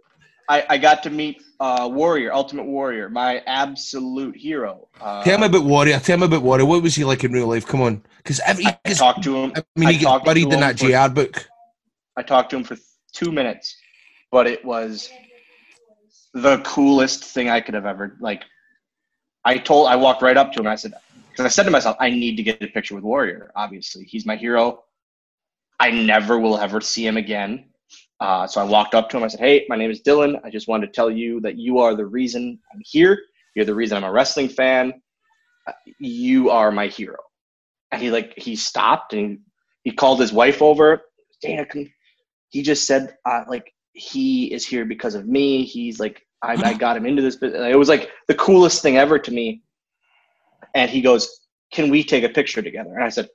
L: I, I got to meet uh, Warrior, Ultimate Warrior, my absolute hero. Uh,
F: Tell me about Warrior. Tell me about Warrior. What was he like in real life? Come on. Because every
L: I talked to him.
F: I mean,
L: I
F: he gets
L: talked
F: buried
L: to
F: in
L: him
F: that
L: for-
F: J R book.
L: I talked to him for two minutes, but it was the coolest thing I could have ever, like, I told, I walked right up to him and I said, because I said to myself, I need to get a picture with Warrior, obviously. He's my hero. I never will ever see him again. Uh, so I walked up to him. I said, hey, my name is Dylan. I just wanted to tell you that you are the reason I'm here. You're the reason I'm a wrestling fan. Uh, You are my hero. And he, like, he stopped and he called his wife over. Dana, come. He just said, uh, like, he is here because of me. He's like, I, I got him into this business. It was like the coolest thing ever to me. And he goes, can we take a picture together? And I said,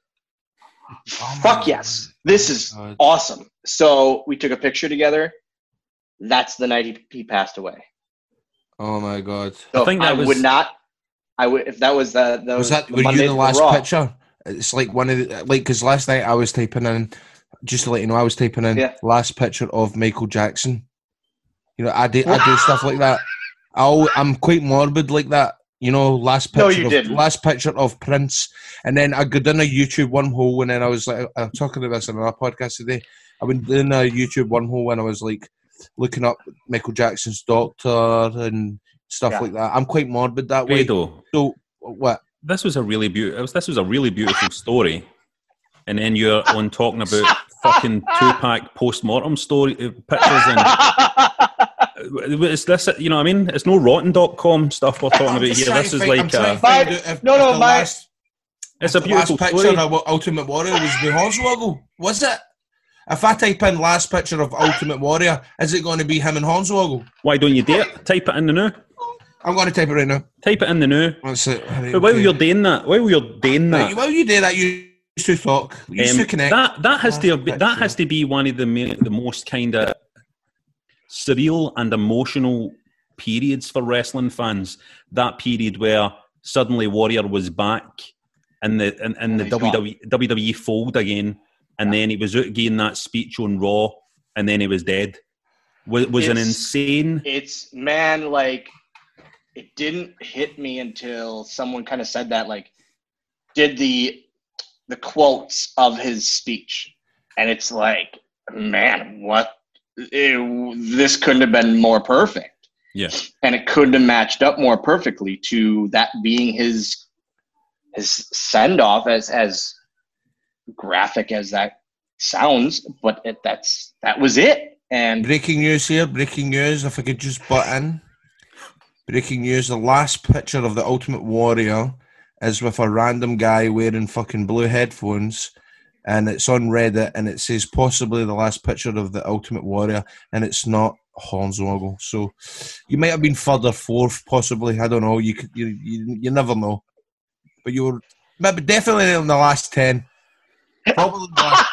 L: fuck yes. This is awesome. So we took a picture together. That's the night he, he passed away.
F: Oh my god!
L: So
E: I think that
L: I
E: was-
L: would not. I would if that was the, the
F: Was that
L: the
F: were
L: Monday
F: you the
L: for
F: last
L: Raw.
F: picture? It's like one of the, like because last night I was typing in, just to let you know, I was typing in
L: Yeah.
F: last picture of Michael Jackson. You know, I do I do stuff like that. I I'm quite morbid like that. You know, last
L: No,
F: picture
L: you
F: of
L: didn't.
F: last picture of Prince, and then I go down a YouTube wormhole, and then I was like, I'm talking about this in another podcast today. I went down a YouTube wormhole, and I was like looking up Michael Jackson's doctor and stuff
L: Yeah.
F: like that. I'm quite morbid that way.
E: Grado,
F: So what?
E: this was a really beautiful. This was a really beautiful story, and then you're on talking about fucking Tupac post-mortem story uh, pictures and it's this. You know what I mean? It's no rotten dot com stuff we're talking about here. This is like uh,
L: My-
F: if,
L: no,
F: if
L: no,
F: the
L: my-
F: last,
E: it's a
F: the
E: beautiful
F: last picture
E: story.
F: of Ultimate Warrior was the Hornswoggle. Was it? If I type in last picture of Ultimate Warrior, is it going to be him and Hornswoggle?
E: Why don't you do it? Type it in the new.
F: I'm going to type it right now.
E: Type it in the new.
F: That's it. Right,
E: But while
F: okay.
E: you're doing that, while you're doing that,
F: Right, well, you do that. You used to talk. You used
E: Um,
F: to connect.
E: That that has to
F: Last
E: be, that
F: picture.
E: has to be one of the ma- the most kind of surreal and emotional periods for wrestling fans. That period where suddenly Warrior was back in the in, in the
L: he's
E: W W E, W W E fold again, and then he was out getting that speech on Raw, and then he was dead. Was was an
L: It's-
E: insane.
L: It's man, like it didn't hit me until someone kind of said that, like, did the the quotes of his speech, and it's like, man, what? It, this couldn't have been more perfect,
E: Yeah,
L: and it couldn't have matched up more perfectly to that being his his send off, as as graphic as that sounds, but it, that's that was it. And
F: Breaking news here. Breaking news. If I could just butt in. Breaking news. The last picture of the Ultimate Warrior is with a random guy wearing fucking blue headphones, and it's on Reddit, and it says possibly the last picture of the Ultimate Warrior, and it's not Hornswoggle. So you might have been third or fourth, possibly. I don't know. You could, you, you, you never know. But you were maybe definitely in the last ten. Probably the last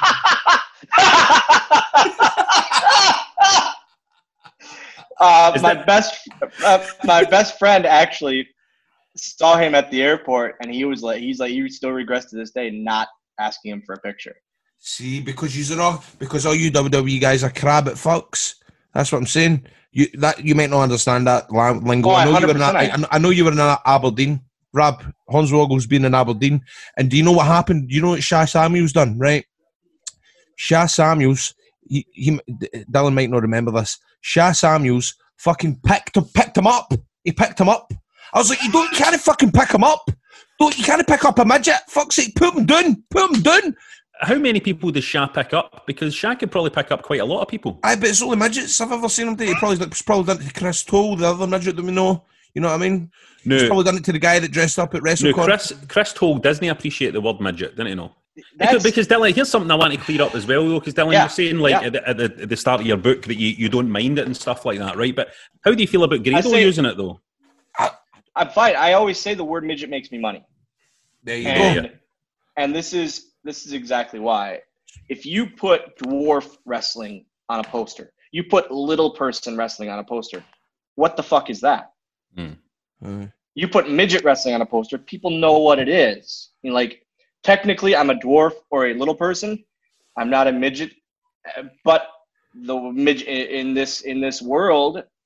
L: Uh,
E: Is
L: my
E: that-
L: best, uh, my best friend actually saw him at the airport, and he was like, he's like, he still regrets to this day not asking him for a picture.
F: See, because you're all because all you W W E guys are crab at fucks. That's what I'm saying. You that you might not understand that la- lingo.
L: Oh,
F: I know you were in
L: one hundred
F: I,
L: percent
F: I know you were in Aberdeen. Rob Hornswoggle's been in Aberdeen, and do you know what happened? Do you know what Sha Samuels done? Right, Sha Samuels. He, he Dylan might not remember this. Sha Samuels fucking picked him, picked him up. He picked him up. I was like, you don't, you can't fucking pick him up. Don't you can't pick up a midget? Fuck's sake, put him down, put him down.
E: how many people does Shaq pick up? Because Shaq could probably pick up quite a lot of people.
F: I bet it's only midgets I've ever seen him do. He probably, it's probably done it to Chris Toll, the other midget that we know. You know what I mean?
E: No.
F: He's probably done it to the guy that dressed up at
E: No,
F: WrestleCon.
E: Chris Chris told Disney appreciate the word midget, didn't he? Know?
L: That's-
E: Because, because Dylan, here's something I want to clear up as well, though. Because Dylan,
L: Yeah,
E: you're saying like
L: yeah.
E: at, the, at, the, at the start of your book that you, you don't mind it and stuff like that, right? But how do you feel about Grado
L: say-
E: using it though?
L: I'm fine. I always say the word midget makes me money.
F: There you
L: And,
F: go.
L: and this is this is exactly why. If you put dwarf wrestling on a poster, you put little person wrestling on a poster, what the fuck is that?
F: Mm.
L: You put midget wrestling on a poster, people know what it is. I mean, like, technically, I'm a dwarf or a little person. I'm not a midget, uh, but the midget in this in this world,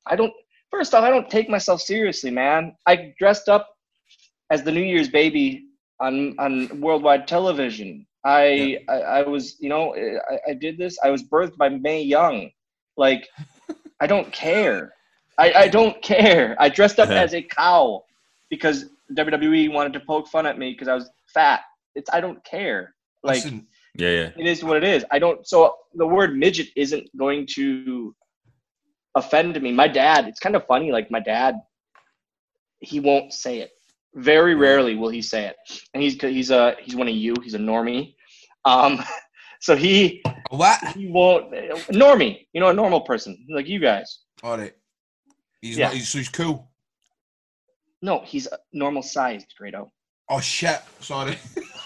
L: I don't. First off, I don't take myself seriously, man. I dressed up as the New Year's baby on on worldwide television. I yeah. I, I was, you know, I, I did this. I was birthed by Mae Young. Like, I don't care. I, I don't care. I dressed up as a cow because W W E wanted to poke fun at me because I was fat. It's I don't care. Like,
E: Listen, yeah, yeah.
L: It is what it is. I don't. So the word midget isn't going to offend me. My dad. It's kind of funny. Like my dad, he won't say it. Very rarely will he say it, and he's he's a he's one of you. He's a normie. Um, so he
F: what
L: he won't normie. You know, a normal person like you guys.
F: All right. He's
L: yeah.
F: not. He's, so he's cool.
L: No, he's normal sized, Grado.
F: Oh shit! Sorry.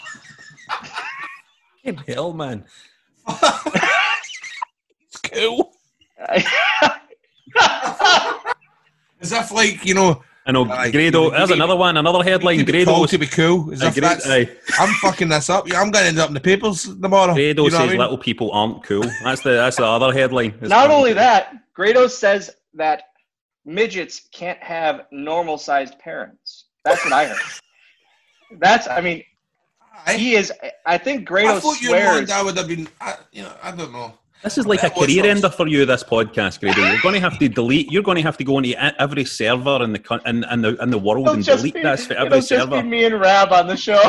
E: Fucking hell, man.
F: It's cool. As if, like, you know.
E: I know, uh, Grado. There's another one, another headline. Grado
F: to be cool. As if
E: Gra-
F: that's, I'm fucking this up. I'm going to end up in the papers tomorrow.
E: Grado
F: you know
E: says
F: I mean?
E: little people aren't cool. That's the that's the other headline. It's
L: Not only that, Grado says that midgets can't have normal sized parents. That's what I heard. That's, I mean, I, he is. I think Grado
F: I thought
L: swears.
F: Your dad would have been. I, you know, I don't know.
E: This is like a career ender for you. This podcast, Grado. You're going to have to delete. You're going to have to go into every server in the in, in the in the world
L: it'll
E: and delete
L: be,
E: this for every
L: it'll
E: server.
L: Just be me and Rab on the show.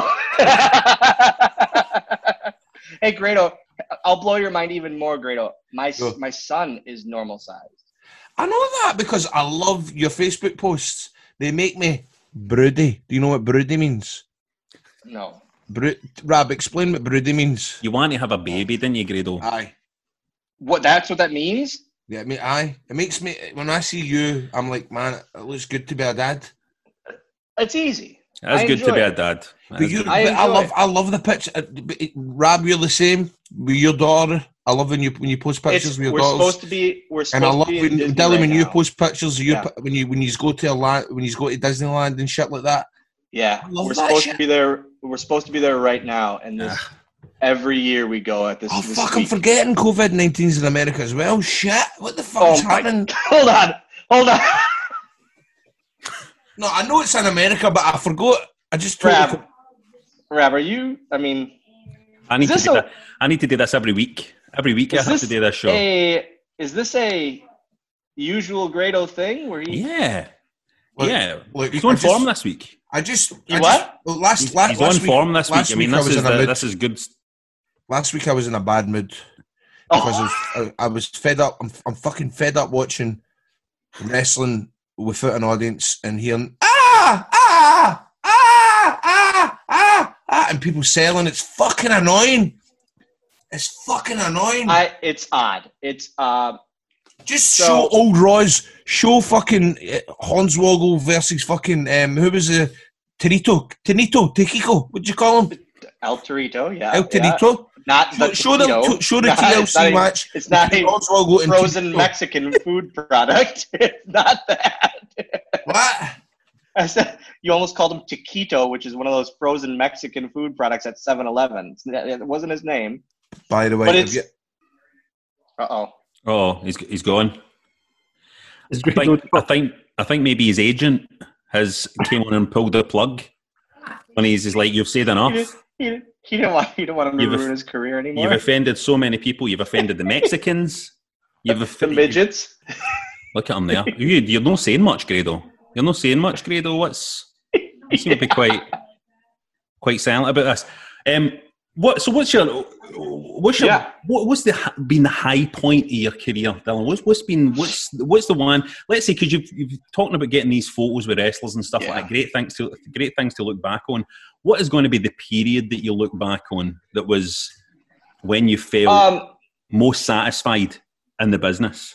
L: Hey, Grado, I'll blow your mind even more, Grado. My Go. my son is normal sized.
F: I know that because I love your Facebook posts. They make me broody. Do you know what broody means?
L: No.
F: Bro- Rab, explain what broody means.
E: You want to have a baby, didn't you, Grado?
F: Aye.
L: What? That's what that means?
F: Yeah, I mean, aye. It makes me, when I see you, I'm like, man, it looks good to be a dad.
L: It's easy.
E: It's good to be a dad.
F: But you, I, but I love, it. I love the picture. Rab, you're the same with your daughter. I love when you when you post pictures
L: it's,
F: with your
L: we're
F: daughters.
L: Supposed to be, we're supposed
F: and I love
L: to be
F: when Dylan
L: right
F: when
L: now.
F: you post pictures of your
L: yeah.
F: when you when you go to a land when you go to Disneyland and shit like that.
L: Yeah, we're
F: that
L: supposed
F: shit.
L: to be there. We're supposed to be there right now, and this every year we go at this.
F: Oh
L: this
F: fuck!
L: week.
F: I'm forgetting COVID nineteen's in America as well. Shit! What the fuck's
L: oh
F: happening?
L: Hold on, hold on.
F: No, I know it's in America, but I forgot. I just totally
L: Rab, Rab, are you? I mean,
E: I need to do
L: a,
E: that. I need to do this every week. Every week I have to do this show.
L: A, is this a usual Grado thing where he?
E: Yeah,
F: like,
E: yeah.
F: Like,
E: he's on
F: just,
E: form this week.
F: I just
L: you
F: I
L: what?
F: Just, well, last,
E: he's
F: last,
E: he's
F: last
E: on
F: week,
E: form this week. I mean,
F: week
E: this
F: I
E: is the,
F: mood.
E: this is good.
F: Last week I was in a bad mood because oh. I, was, I, I was fed up. I'm, I'm fucking fed up watching wrestling without an audience and hearing ah ah ah ah ah ah and people selling. It's fucking annoying. It's fucking annoying.
L: I. It's odd. It's uh.
F: Just
L: so,
F: show old Roy's. Show fucking uh, Hornswoggle versus fucking um. Who was the Torito? Torito? Tequico? What'd you call him?
L: El Torito. Yeah.
F: El Torito.
L: Yeah. Not
F: show,
L: the
F: show the show the
L: not,
F: T L C
L: it's
F: match.
L: A, it's not a
F: Hornswoggle
L: frozen Mexican food product. It's not that.
F: What?
L: I said you almost called him Taquito, which is one of those frozen Mexican food products at seven eleven. It wasn't his name.
F: By the way,
L: but it's.
F: You...
L: Uh oh.
E: Oh, he's he's gone. I think, I think I think maybe his agent has came on and pulled the plug. When he's, he's like, you've said enough.
L: He didn't, he didn't, he didn't want he didn't want him to
E: you've
L: ruin
E: aff-
L: his career anymore.
E: You've offended so many people. You've offended the Mexicans. You've
L: off- the midgets.
E: Look at him there. You, you're not saying much, Grado. You're not saying much, Grado. What's you seem to be quite quite silent about this. Um, what? So what's your what's your
L: yeah.
E: what, what's the been the high point of your career, Dylan? What's what's been what's what's the one? Let's say because you've you've talking about getting these photos with wrestlers and stuff
L: yeah.
E: like that. Great things to great things to look back on. What is going to be the period that you look back on that was when you felt
L: um,
E: most satisfied in the business?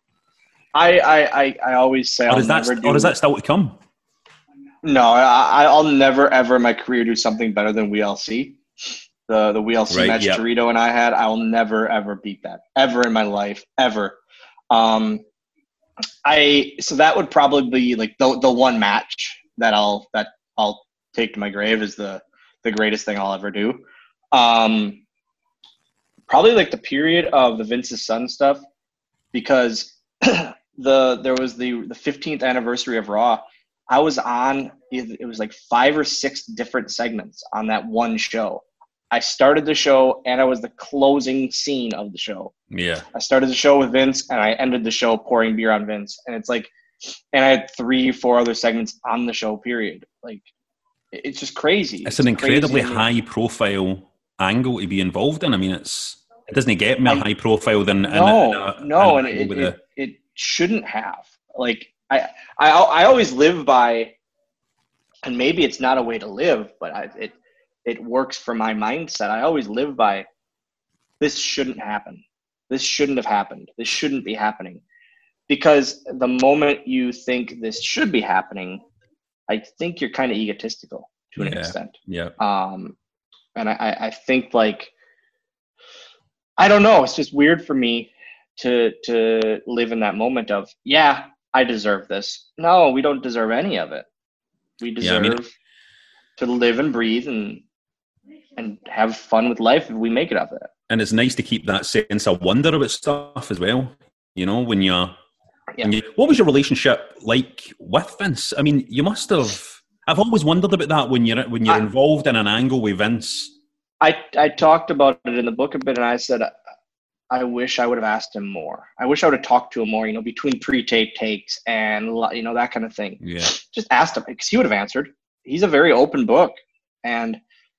L: I I I, I always say,
E: or
L: I'll
E: is that
L: never do,
E: or is that still to come?
L: No, I, I'll never ever in my career do something better than W L C. The the W L C
E: right,
L: match
E: yep.
L: Torito and I had, I will never ever beat that ever in my life ever. Um, I so that would probably be like the the one match that I'll that I'll take to my grave is the the greatest thing I'll ever do. Um, probably like the period of the Vince's Son stuff because the there was the the fifteenth anniversary of Raw. I was on it was like five or six different segments on that one show. I started the show and I was the closing scene of the show.
E: Yeah.
L: I started the show with Vince and I ended the show pouring beer on Vince. And it's like, and I had three, four other segments on the show, period. Like, it's just crazy.
E: It's,
L: it's
E: an incredibly
L: crazy.
E: high profile angle to be involved in. I mean, it's it doesn't get more high profile than
L: no,
E: in a, in a,
L: no,
E: in
L: and
E: a,
L: it,
E: with
L: it,
E: a,
L: it shouldn't have. Like, I, I, I always live by, and maybe it's not a way to live, but I, it, it works for my mindset. I always live by, this shouldn't happen. This shouldn't have happened. This shouldn't be happening. Because the moment you think this should be happening, I think you're kind of egotistical to an
E: yeah,
L: extent.
E: Yeah.
L: Um, and I, I think like, I don't know. It's just weird for me to to live in that moment of, yeah, I deserve this. No, we don't deserve any of it. We deserve
E: yeah, I mean,
L: to live and breathe and and have fun with life if we make it of it.
E: And it's nice to keep that sense of wonder about stuff as well. You know, when you're,
L: yeah.
E: when you, what was your relationship like with Vince? I mean, you must have. I've always wondered about that when you're when you're I, involved in an angle with Vince.
L: I I talked about it in the book a bit, and I said, I wish I would have asked him more. I wish I would have talked to him more, you know, between pre-tape takes and, you know, that kind of thing.
E: Yeah.
L: Just asked him because he would have answered. He's a very open book. And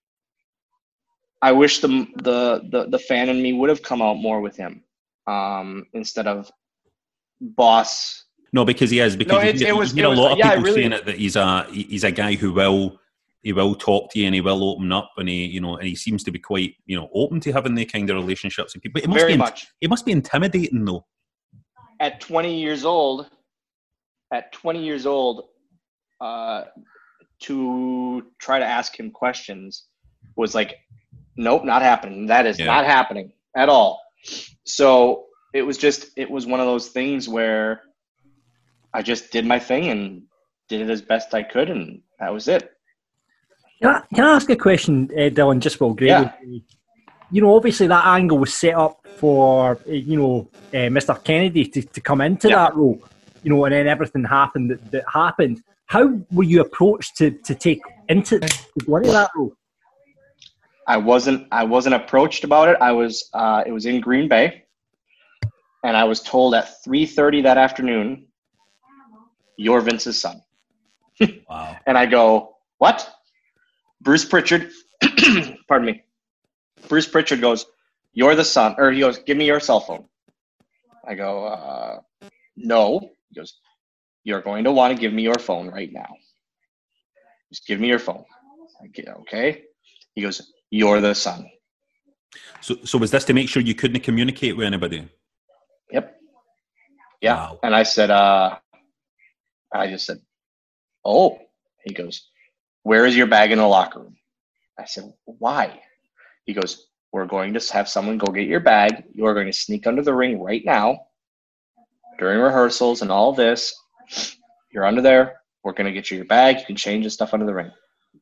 L: I wish the, the, the, the fan in me would have come out more with him um, instead of boss.
E: No, because he is. Because
L: no,
E: you
L: it,
E: hear,
L: it was,
E: you hear
L: it was,
E: a lot of
L: yeah,
E: people
L: really,
E: saying it, that he's a, he's a guy who will, he will talk to you and he will open up and he, you know, and he seems to be quite, you know, open to having the kind of relationships with people. But it must
L: very
E: be,
L: much.
E: It must be intimidating though.
L: At twenty years old, at twenty years old, uh, to try to ask him questions was like, nope, not happening. That is yeah. not happening at all. So it was just, it was one of those things where I just did my thing and did it as best I could, and that was it.
J: Can I, can I ask a question, uh, Dylan, just while Greg?
L: Yeah.
J: You know, obviously that angle was set up for, uh, you know, uh, Mister Kennedy to, to come into yeah. that role, you know, and then everything happened that, that happened. How were you approached to, to take into, to go into that role?
L: I wasn't, I wasn't approached about it. I was, uh, it was in Green Bay, and I was told at three thirty that afternoon, you're Vince's son.
E: Wow.
L: And I go, what? Bruce Pritchard, pardon me. Bruce Pritchard goes, you're the son, or he goes, give me your cell phone. I go, uh, no. He goes, you're going to want to give me your phone right now. Just give me your phone. I get, okay. He goes, you're the son.
E: So, so was this to make sure you couldn't communicate with anybody?
L: Yep. Yeah.
E: Wow.
L: And I said, uh, I just said, oh. He goes, where is your bag in the locker room? I said, why? He goes, we're going to have someone go get your bag. You are going to sneak under the ring right now during rehearsals and all this. You're under there. We're going to get you your bag. You can change the stuff under the ring.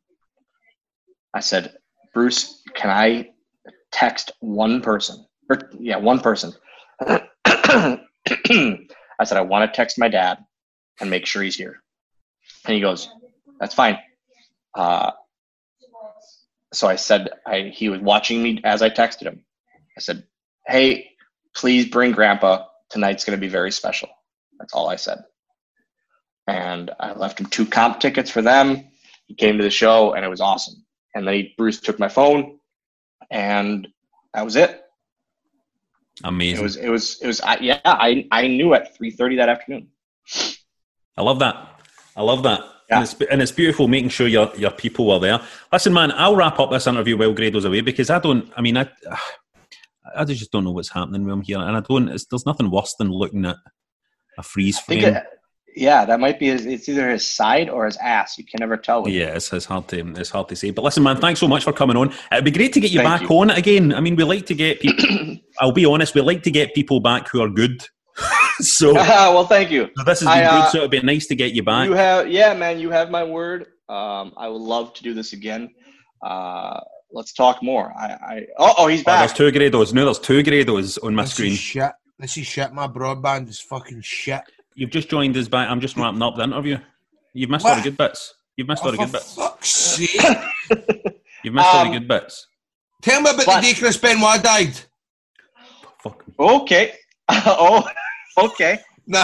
L: I said, Bruce, can I text one person? Or, yeah, one person. I said, I want to text my dad and make sure he's here. And he goes, that's fine. Uh, so I said, I, he was watching me as I texted him. I said, hey, please bring Grandpa. Tonight's going to be very special. That's all I said. And I left him two comp tickets for them. He came to the show, and it was awesome. And then he, Bruce took my phone, and that was it.
E: Amazing.
L: It was, it was, it was, I, yeah, I, I knew at three thirty that afternoon.
E: I love that. I love that.
L: Yeah.
E: And, it's, and it's beautiful making sure your your people were there. Listen, man, I'll wrap up this interview while Grado's away because I don't, I mean, I I just don't know what's happening with him here. And I don't, it's, there's nothing worse than looking at a freeze frame.
L: It, yeah, that might be, his, it's either his side or his ass. You can never tell.
E: Yeah, it's, it's, hard to, it's hard to say. But listen, man, thanks so much for coming on. It'd be great to get you
L: Thank
E: back
L: you.
E: on again. I mean, we like to get people, I'll be honest, we like to get people back who are good. So
L: well, thank you.
E: So this has
L: I,
E: been
L: uh,
E: good, so it'd be nice to get you back.
L: You have, yeah, man, you have my word. Um, I would love to do this again. Uh, let's talk more. I, I oh, oh, he's
E: oh,
L: back.
E: there's two Grados. No, there's two Grados on my
F: this
E: screen.
F: Is shit. This is shit. My broadband is fucking shit.
E: you've just joined us back. I'm just wrapping up the interview. You've missed
F: What?
E: all the good bits. You've missed
F: Oh,
E: all the
F: for
E: good bits.
F: fuck's sake.
E: You've missed all the
L: Um,
E: good bits.
F: Tell me about
L: But-
F: the day Chris Benoit died.
E: Fuck.
L: Okay. oh, okay.
F: Nah.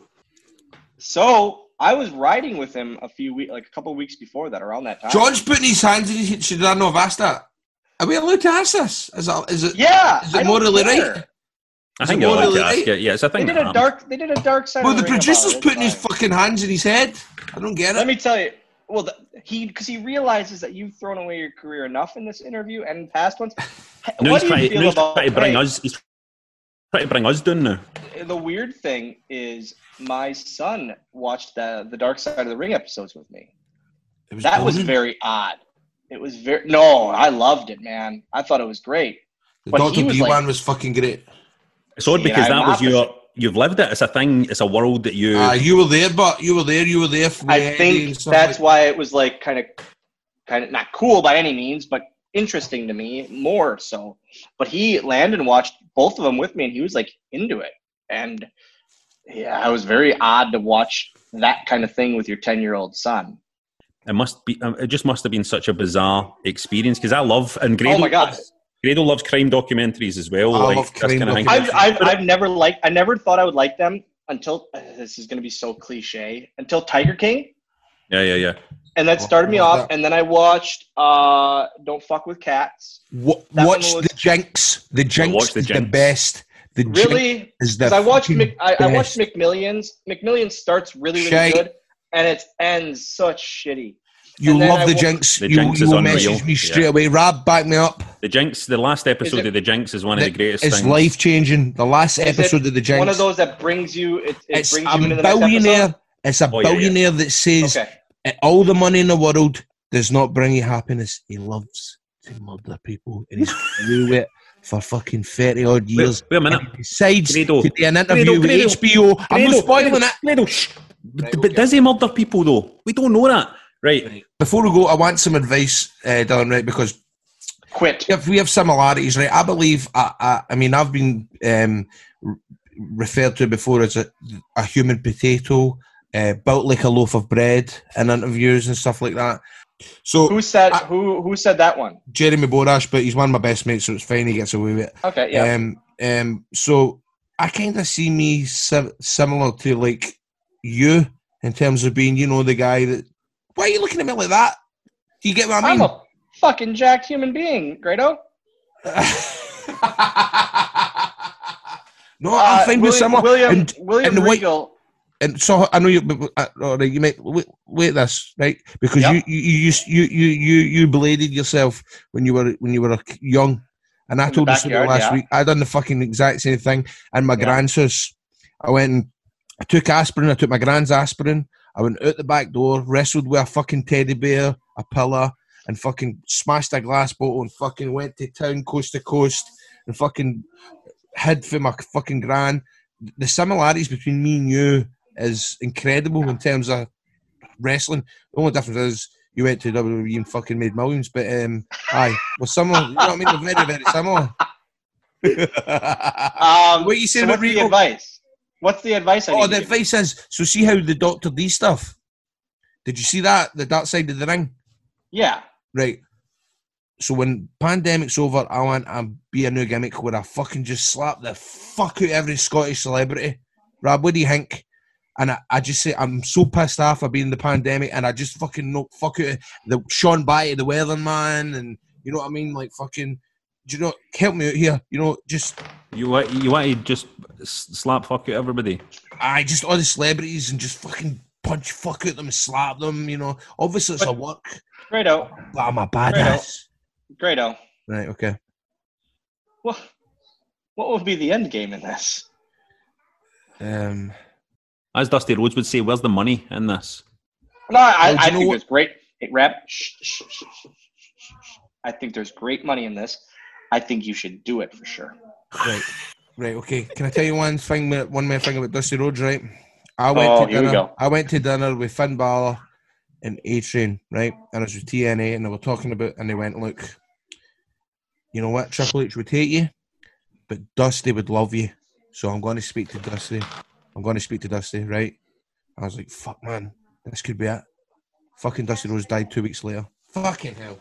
L: So I was riding with him a few weeks, like a couple of weeks before that, around that time.
F: John's putting his hands in his head. Should I not have asked that? Are we allowed to ask this? Is it, is it,
L: Yeah,
F: is it
L: I don't
F: morally
L: care.
F: right?
E: I
F: Is
E: think
F: it
E: you're allowed
F: morally
E: to ask
F: right?
E: it. Yeah, it's a
L: They
E: thing.
L: did
E: that
L: a
E: happens.
L: dark. They did a dark side.
F: Well,
L: of
F: the
L: the ring about
F: producer's
L: it. It's
F: putting his
L: fine.
F: fucking hands in his head. I don't get
L: Let
F: it.
L: me tell you. Well, the, he because he realizes that you've thrown away your career enough in this interview and in past ones.
E: No,
L: what
E: he's
L: do you
E: trying,
L: feel
E: no, he's
L: about
E: trying to bring
L: hey,
E: us. He's trying to bring us down now.
L: The weird thing is, my son watched the the Dark Side of the Ring episodes with me.
F: It was
L: That was
F: boring.
L: very odd. It was very no. I loved it, man. I thought it was great.
F: The
L: but
F: Doctor
L: he was
F: D
L: like-
F: one was fucking great.
E: It's odd
L: See,
E: because
L: I'm
E: that was
L: opposite.
E: your. You've lived it. It's a thing. It's a world that you.
F: Uh, you were there, but you were there. You were there. For
L: I
F: Eddie
L: think
F: and stuff
L: that's
F: like-
L: why it was like kind of, kind of not cool by any means, but interesting to me more so. But he Landon watched both of them with me, and he was like into it. And yeah, it was very odd to watch that kind of thing with your ten-year-old son.
E: It must be. um, It just must have been such a bizarre experience because I love and Grado.
L: Oh my God.
E: Loves, Grado loves crime documentaries as well.
F: I
E: like,
F: love
E: that's
F: crime
E: kind of thing.
L: I've, I've, I've never liked. I never thought I would like them until uh, this is going to be so cliche. Until Tiger King,
E: Yeah, yeah, yeah.
L: and that started me
F: what was
L: off.
F: that?
L: And then I watched uh, Don't Fuck with Cats.
F: Wa-
L: That
F: watch
L: one was-
F: the Jinx. The Jinx
E: watch the
F: is the
E: Jinx.
F: best. The Jinx
L: Really?
F: is the
L: Because I watched
F: fucking
L: Mc, I, I watched
F: best.
L: McMillions. McMillions starts really really
F: Shite.
L: good, and it ends such shitty.
F: You
L: and then
F: love
L: I
F: the
L: wa-
F: Jinx.
E: The
F: you
E: Jinx
F: you
E: is
F: will
E: unreal.
F: message me straight
E: Yeah.
F: away. Rab, back me up.
E: The Jinx. The last episode
L: it-
E: of the Jinx is one of the greatest
F: It's
E: things.
F: life changing. The last
L: Is it
F: episode of the Jinx.
L: One of those that brings you. It, it
F: it's
L: brings
F: a
L: you into the next
F: billionaire.
L: episode.
F: It's a
E: Oh, yeah, yeah.
F: billionaire that says
L: Okay.
F: "Eh, all the money in the world does not bring you happiness. He loves to murder people, and he's through it for fucking thirty odd years.
E: wait a minute.
F: And he decides
E: Grado.
F: to do an interview
E: Grado,
F: with
E: Grado.
F: H B O. I'm not
E: Grado,
F: spoiling
E: Grado,
F: it.
E: Grado, shh. But,
F: Right,
E: but
F: okay.
E: does he murder people though? We don't know that. Right.
F: Before we go, I want some advice, uh, Dylan, right? Because
L: Quit.
F: if we have similarities, right? I believe. I, I, I mean, I've been um, r- referred to before as a, a human potato, uh, built like a loaf of bread in interviews and stuff like that. So
L: Who said
F: I-
L: who who said that one?
F: Jeremy Borash, but he's one of my best mates, so it's fine. He gets away with it.
L: Okay, yeah.
F: Um, um, so I kind of see me sim- similar to like you in terms of being, you know, the guy that. Why are you looking at me like that? Do you get what I
L: I'm
F: mean?
L: a fucking jacked human being, Grado.
F: no, I
L: Uh,
F: find we're
L: William,
F: similar.
L: William,
F: and,
L: William
F: and the way-
L: Regal.
F: and so I know you. but- but, uh, all right, you might wait, wait this right because
L: Yep.
F: you, you you used- you you you you bladed yourself when you were when you were young, and I
L: In the
F: told you story
L: backyard,
F: last
L: yeah.
F: week. I done the fucking exact same thing in my
L: Yeah.
F: grand's house. I went and I took aspirin. I took my grand's aspirin. I went out the back door, wrestled with a fucking teddy bear, a pillar, and fucking smashed a glass bottle and fucking went to town coast to coast and fucking hid for my fucking gran. The similarities between me and you is incredible in terms of wrestling. The only difference is you went to W W E and fucking made millions, but um, aye, we're similar. You know what I mean? We're very, very similar.
L: Um,
F: What you saying
L: so
F: about
L: what's the
F: Rico?
L: advice? What's the advice? I
F: Oh,
L: need
F: the
L: to give you?
F: advice is, so see how the Doctor D stuff? Did you see that? The dark side of the ring?
L: Yeah.
F: Right. So when pandemic's over, I want to be a new gimmick where I fucking just slap the fuck out every Scottish celebrity. Rob, what do you think? And I, I just say, I'm so pissed off of being in the pandemic, and I just fucking knock fuck out the Sean Batty, the Weatherman, and you know what I mean? Like fucking, do you know, help me out here. You know, just,
E: You want you want to just s- slap fuck at everybody.
F: I just, all the celebrities and just fucking punch fuck out them and slap them, you know. Obviously it's
L: But-
F: a work,
L: Grado.
F: but I'm a badass.
L: Grado.
F: Right, okay.
L: What what would be the end game in this?
F: Um,
E: As Dusty Rhodes would say, where's the money in this?
L: No, I,
F: Well, do
L: I
F: you know
L: think
F: what-
L: there's great. Hey, Rap. Shh, shh, shh, shh, shh, shh, shh. I think there's great money in this. I think you should do it for sure.
F: right, right, okay. Can I tell you one thing, one more thing about Dusty Rhodes, right? I went
L: Oh,
F: to
L: here we
F: dinner.
L: go.
F: I went to dinner with Finn Balor and A-Train, right? And it was with T N A, and they were talking about, and they went, look, you know what? Triple H would hate you, but Dusty would love you. So I'm going to speak to Dusty. I'm going to speak to Dusty, right? I was like, fuck, man, this could be it. Fucking Dusty Rhodes died two weeks later. Fucking hell.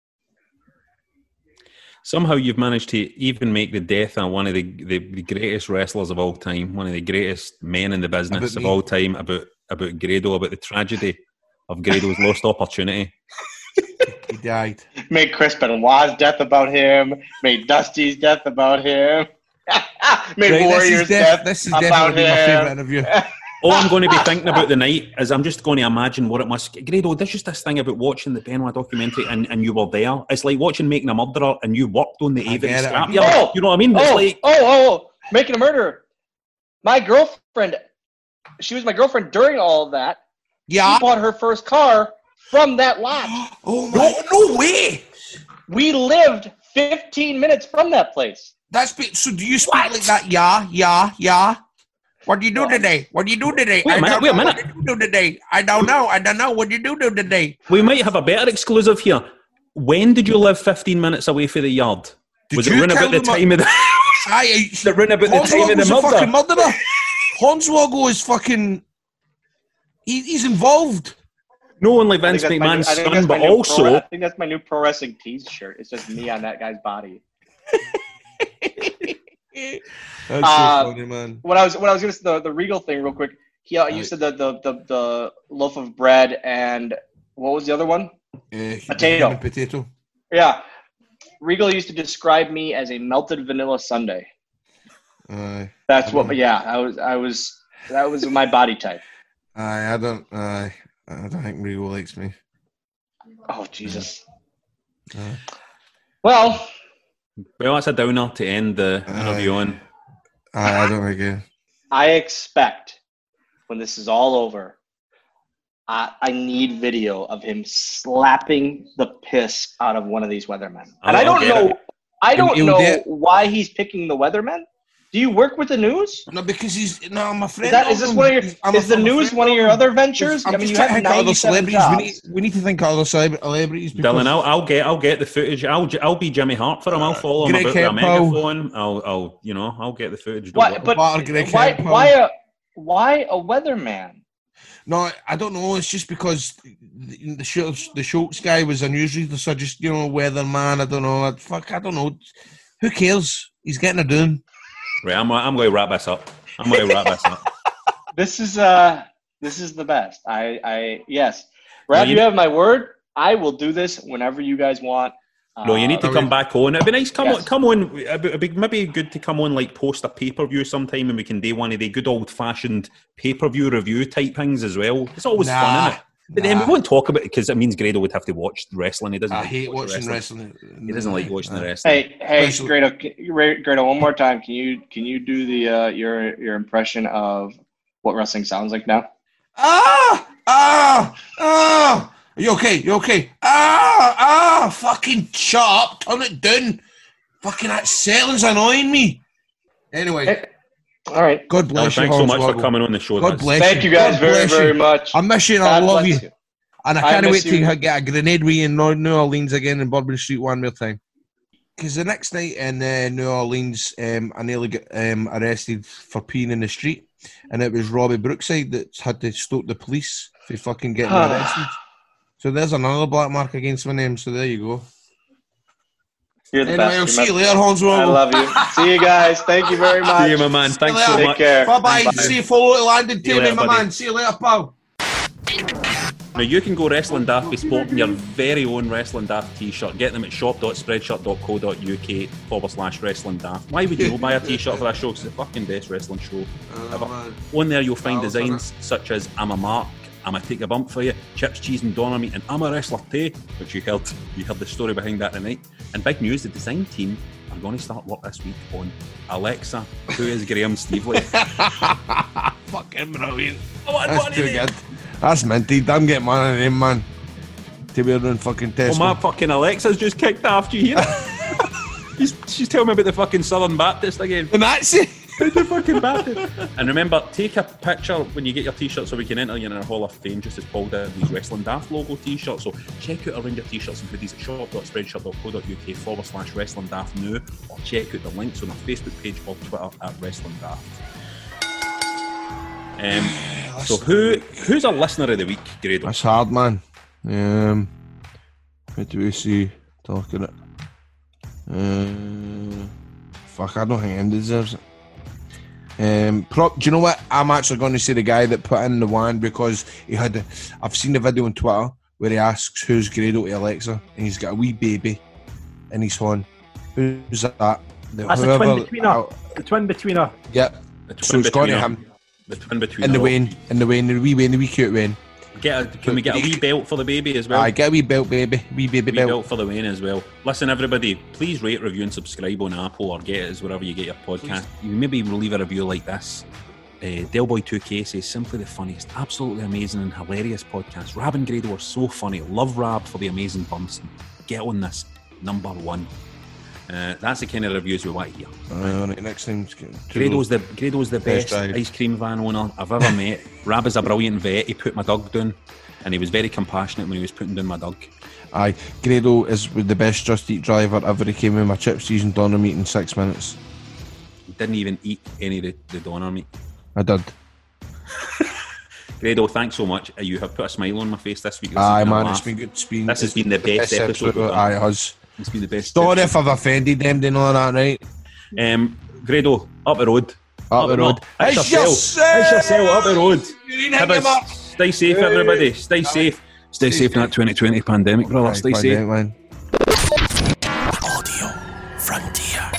E: Somehow you've managed to even make the death of one of the, the, the greatest wrestlers of all time, one of the greatest men in the business of all time, about about Grado, about the tragedy of Grado's lost opportunity.
F: He died.
L: Made Chris Benoit's death about him. Made Dusty's death about him. Made
F: Right,
L: Warrior's
F: this is
L: death
F: def- This is
L: about
F: definitely my
L: him.
F: favourite interview.
E: All I'm going to be thinking about the night is I'm just going to imagine what it must... Grado, there's just this thing about watching the Benoit documentary and, and you were there. It's like watching Making a Murderer and you worked on the
F: I
E: Avery
F: get it.
E: scrapyard.
L: Oh,
E: You know what I mean? It's
L: Oh,
E: like...
L: oh, oh, oh, Making a Murderer. My girlfriend, she was my girlfriend during all of that.
F: Yeah.
L: She bought her first car from that lot.
F: Oh, my... No, no way!
L: We lived fifteen minutes from that place.
F: That's... Be- so do you speak like that? Yeah, yeah, yeah. What do you do today? What do you do today?
E: Wait a
F: I
E: minute,
F: don't
E: wait a
F: know.
E: minute.
F: What do you do today? I don't know. I don't know. What do you do do today?
E: We might have a better exclusive here. When did you live fifteen minutes away from the yard?
F: Did
E: Was
F: you
E: it round
F: kill
E: about the
F: them?
E: time of the...
F: Aye,
E: the round about the time of the
F: Hornswoggle's a
E: murder?
F: fucking murderer. Hornswoggle is fucking... He, he's involved.
E: No only
L: I think
E: Vince
L: that's my new-
E: McMahon's
L: I think
E: son,
L: that's my
E: but
L: new
E: also...
L: pro- I think that's my new pro wrestling T-shirt. It's just me on that guy's body.
F: That's
L: Uh,
F: so funny, man.
L: What I was, what I was gonna say, the, the Regal thing, real quick. He, uh, you
F: Right.
L: said the, the the the loaf of bread and what was the other one?
F: Uh,
L: Potato.
F: human Potato.
L: Yeah, Regal used to describe me as a melted vanilla sundae.
F: Aye.
L: That's what. Yeah, I was. I was. That was my body type.
F: Aye, I don't... Aye. I don't think Regal likes me.
L: Oh Jesus.
F: Aye.
L: Well,
E: Well, that's a downer to end the interview on.
F: Aye, I don't like it.
L: I expect when this is all over, I, I need video of him slapping the piss out of one of these weathermen. And
E: I'll-
L: I don't
E: I'll get
L: know.
E: it.
L: I don't
F: He'll- he'll
L: know
F: get-
L: why he's picking the weathermen. Do you work with the news?
F: No, because he's... No, I'm a
L: Is,
F: friend
L: that,
F: of
L: is this
F: him.
L: one of your?
F: I'm a-
L: is the
F: I'm a
L: news
F: friend
L: one of
F: of
L: your
F: him.
L: other ventures?
F: I'm
L: I mean,
F: just
L: you
F: trying to
L: have
F: think of other
L: ninety-seven
F: celebrities. We
L: jobs.
F: need, we need to think of other celeb- celebrities. because-
E: Dylan, I'll, I'll get I'll get the footage. I'll I'll be Jimmy Hart for him. I'll follow him
F: Greg
E: about with a
F: Hemphill.
E: megaphone. I'll I'll you know I'll get the footage. Don't
L: Why,
E: worry.
L: but
F: Bart Greg
L: why,
F: Hemphill.
L: why a why a weatherman?
F: No, I don't know. It's just because the the Schultz, the Schultz guy was a newsreader, so just, you know, weatherman. I don't know. I, fuck, I don't know. Who cares? He's getting a doing.
E: Right, I'm I'm going to wrap this up. I'm going to wrap this up.
L: This is uh this is the best. I I yes. Rab,
E: you-
L: you have my word. I will do this whenever you guys want.
E: No, you need to
L: Uh,
E: come back on. It'd be nice. Come
L: Yes.
E: on, come on. It'd be, it'd be maybe good to come on, like post a pay per view sometime, and we can do one of the good old fashioned pay per view review type things as well. It's always
F: Nah,
E: fun, isn't it? But then we
F: nah.
E: won't talk about it because it means Grado would have to watch wrestling. He doesn't.
F: I
E: like
F: hate
E: to watch
F: watching wrestling.
E: He doesn't like watching the wrestling.
L: Hey, hey,
F: Especially-
L: Grado, can- Grado, one more time. Can you can you do the uh, your your impression of what wrestling sounds like now?
F: Ah! Ah! Ah! Are you okay? You okay? Ah! Ah! Fucking shut up. Turn it down. Fucking that selling's annoying me. Anyway,
L: Hey, all right.
F: God
E: No,
F: bless you.
E: thanks so much for
F: Hornswoggle.
E: coming on the show.
F: God
E: That's-
F: bless
L: Thank you guys
F: God
L: very
F: bless
L: very
F: you.
L: much.
F: I miss you and I
L: God
F: love
L: bless
F: you. And I
L: I
F: can't
L: miss
F: wait
L: you.
F: to get a grenade with you in New New Orleans again in Bourbon Street one more time. Because the next night in uh, New Orleans, um, I nearly got um, arrested for peeing in the street. And it was Robbie Brookside that had to stop the police for fucking getting arrested. So there's another black mark against my name. So there you go.
L: You're the
F: Anyway,
L: best.
F: I'll
L: You're
F: see you
L: my-
F: later, Hornswoggle.
L: I love you. See you guys. Thank you very much.
E: See you, my man. Thanks so
F: later.
E: much.
L: Take care.
F: Bye-bye.
E: Bye.
F: See you follow to Landon
E: See you
F: Taylor,
E: later,
F: my
E: buddy.
F: man. See you later, pal.
E: Now you can go Wrestling Daft by sporting your very own Wrestling Daft t-shirt. Get them at shop dot spreadshirt dot co dot uk forward slash Wrestling Daft. Why would you buy a t-shirt for that show? It's the fucking best wrestling show ever.
F: man.
E: On there you'll find
F: I'll
E: designs such as I'm a Mark, I'm a Take a Bump for You, Chips, Cheese and Doner Meat, and I'm a Wrestler Too, which you heard, you heard the story behind that tonight. And big news, the design team are going to start work this week on Alexa, who is Graham Stevely.
F: Fucking brilliant.
E: I want
F: That's
E: one
F: too
E: of them.
F: good. That's minty. I'm getting one of them, man. To be around fucking
E: Well,
F: Tesco.
E: my fucking Alexa's just kicked off. Do you hear it? she's, she's telling me about the fucking Southern Baptist again.
F: The Nazi.
E: The fucking Baptist. And remember, take a picture when you get your t-shirt so we can enter you in our Hall of Fame, just as Paul did these Wrestling Daft logo t-shirts. So check out our range of t-shirts and hoodies at shop dot spreadshirt dot co dot uk forward slash Wrestling Daft now, or check out the links on our Facebook page or Twitter at Wrestling Daft. Um, so who who's our listener of the week, Grado?
F: That's hard, man. Um, what do we see? Talking it. Uh, fuck, I don't think anyone deserves it. Um, prop, do you know what? I'm actually going to say the guy that put in the one because he had. I've seen the video on Twitter where he asks who's Grado to Alexa, and he's got a wee baby in his horn. Who's that? The,
J: That's
F: whoever,
J: the twin between her.
F: uh,
J: The twin between her.
F: Yep. So it's going to him.
E: The twin between
F: In the
E: her.
F: Wayne, in the Wayne, the wee Wayne, the wee cute Wayne.
E: Get a, can we get a wee belt for the baby as well?
F: I get a wee belt, baby. Wee baby
E: wee
F: belt.
E: belt for the Wayne as well. Listen, everybody, please rate, review, and subscribe on Apple or get it as wherever you get your podcast. You maybe even leave a review like this. Uh, Delboy two K says, simply the funniest, absolutely amazing and hilarious podcast. Rab and Grado are so funny. Love Rab for the amazing bumps. Get on this, number one. Uh, that's the kind of reviews we want to hear.
F: Uh, right, next time,
E: Grado's the Grado's the best
F: Best
E: ice cream van owner I've ever met. Rab is a brilliant vet. He put my dog down, and he was very compassionate when he was putting down my dog.
F: Aye, Grado is the best Just Eat driver ever. He came in my chip season doner meat in six minutes.
E: He didn't even eat any of the, the doner meat.
F: I did.
E: Grado, thanks so much. You have put a smile on my face this week. This
F: Aye,
E: has been a
F: man,
E: laugh.
F: it's been good. It's been,
E: This has been the best episode we've done.
F: Aye, it has.
E: It's been the best.
F: Sorry if I've offended them doing all that, right?
E: Um, Grado, up the road.
F: Up the road.
E: It's
F: It's
E: yourself.
F: yourself.
E: It's yourself. Up the road.
F: You hang him up.
E: Stay safe, everybody. Stay safe. Stay safe in that twenty twenty pandemic, brother.
F: Aye,
E: Stay
F: pandemic,
E: safe.
F: man.
B: Audio Frontier.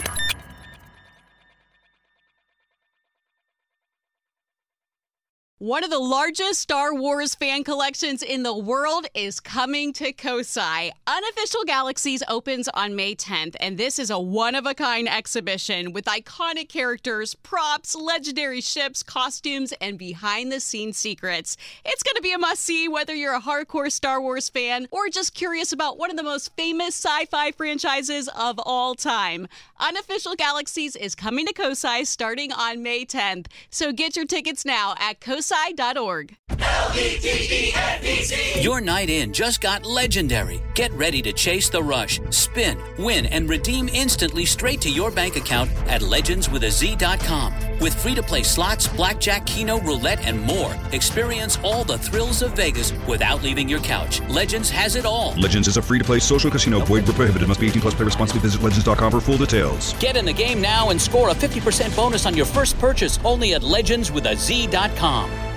A: One of the largest Star Wars fan collections in the world is coming to Kosai. Unofficial Galaxies opens on May tenth, and this is a one-of-a-kind exhibition with iconic characters, props, legendary ships, costumes, and behind-the-scenes secrets. It's going to be a must-see whether you're a hardcore Star Wars fan or just curious about one of the most famous sci-fi franchises of all time. Unofficial Galaxies is coming to Kosai starting on May tenth, so get your tickets now at kosai dot org.
M: Your night in just got legendary. Get ready to chase the rush, spin, win, and redeem instantly straight to your bank account at legends with a z dot com. With free-to-play slots, blackjack, keno, roulette, and more, experience all the thrills of Vegas without leaving your couch. Legends has it all.
N: Legends is a free-to-play social casino. Void where prohibited. Must be eighteen plus. Play responsibly. Visit legends dot com for full details.
M: Get in the game now and score a fifty percent bonus on your first purchase only at legends with a z dot com.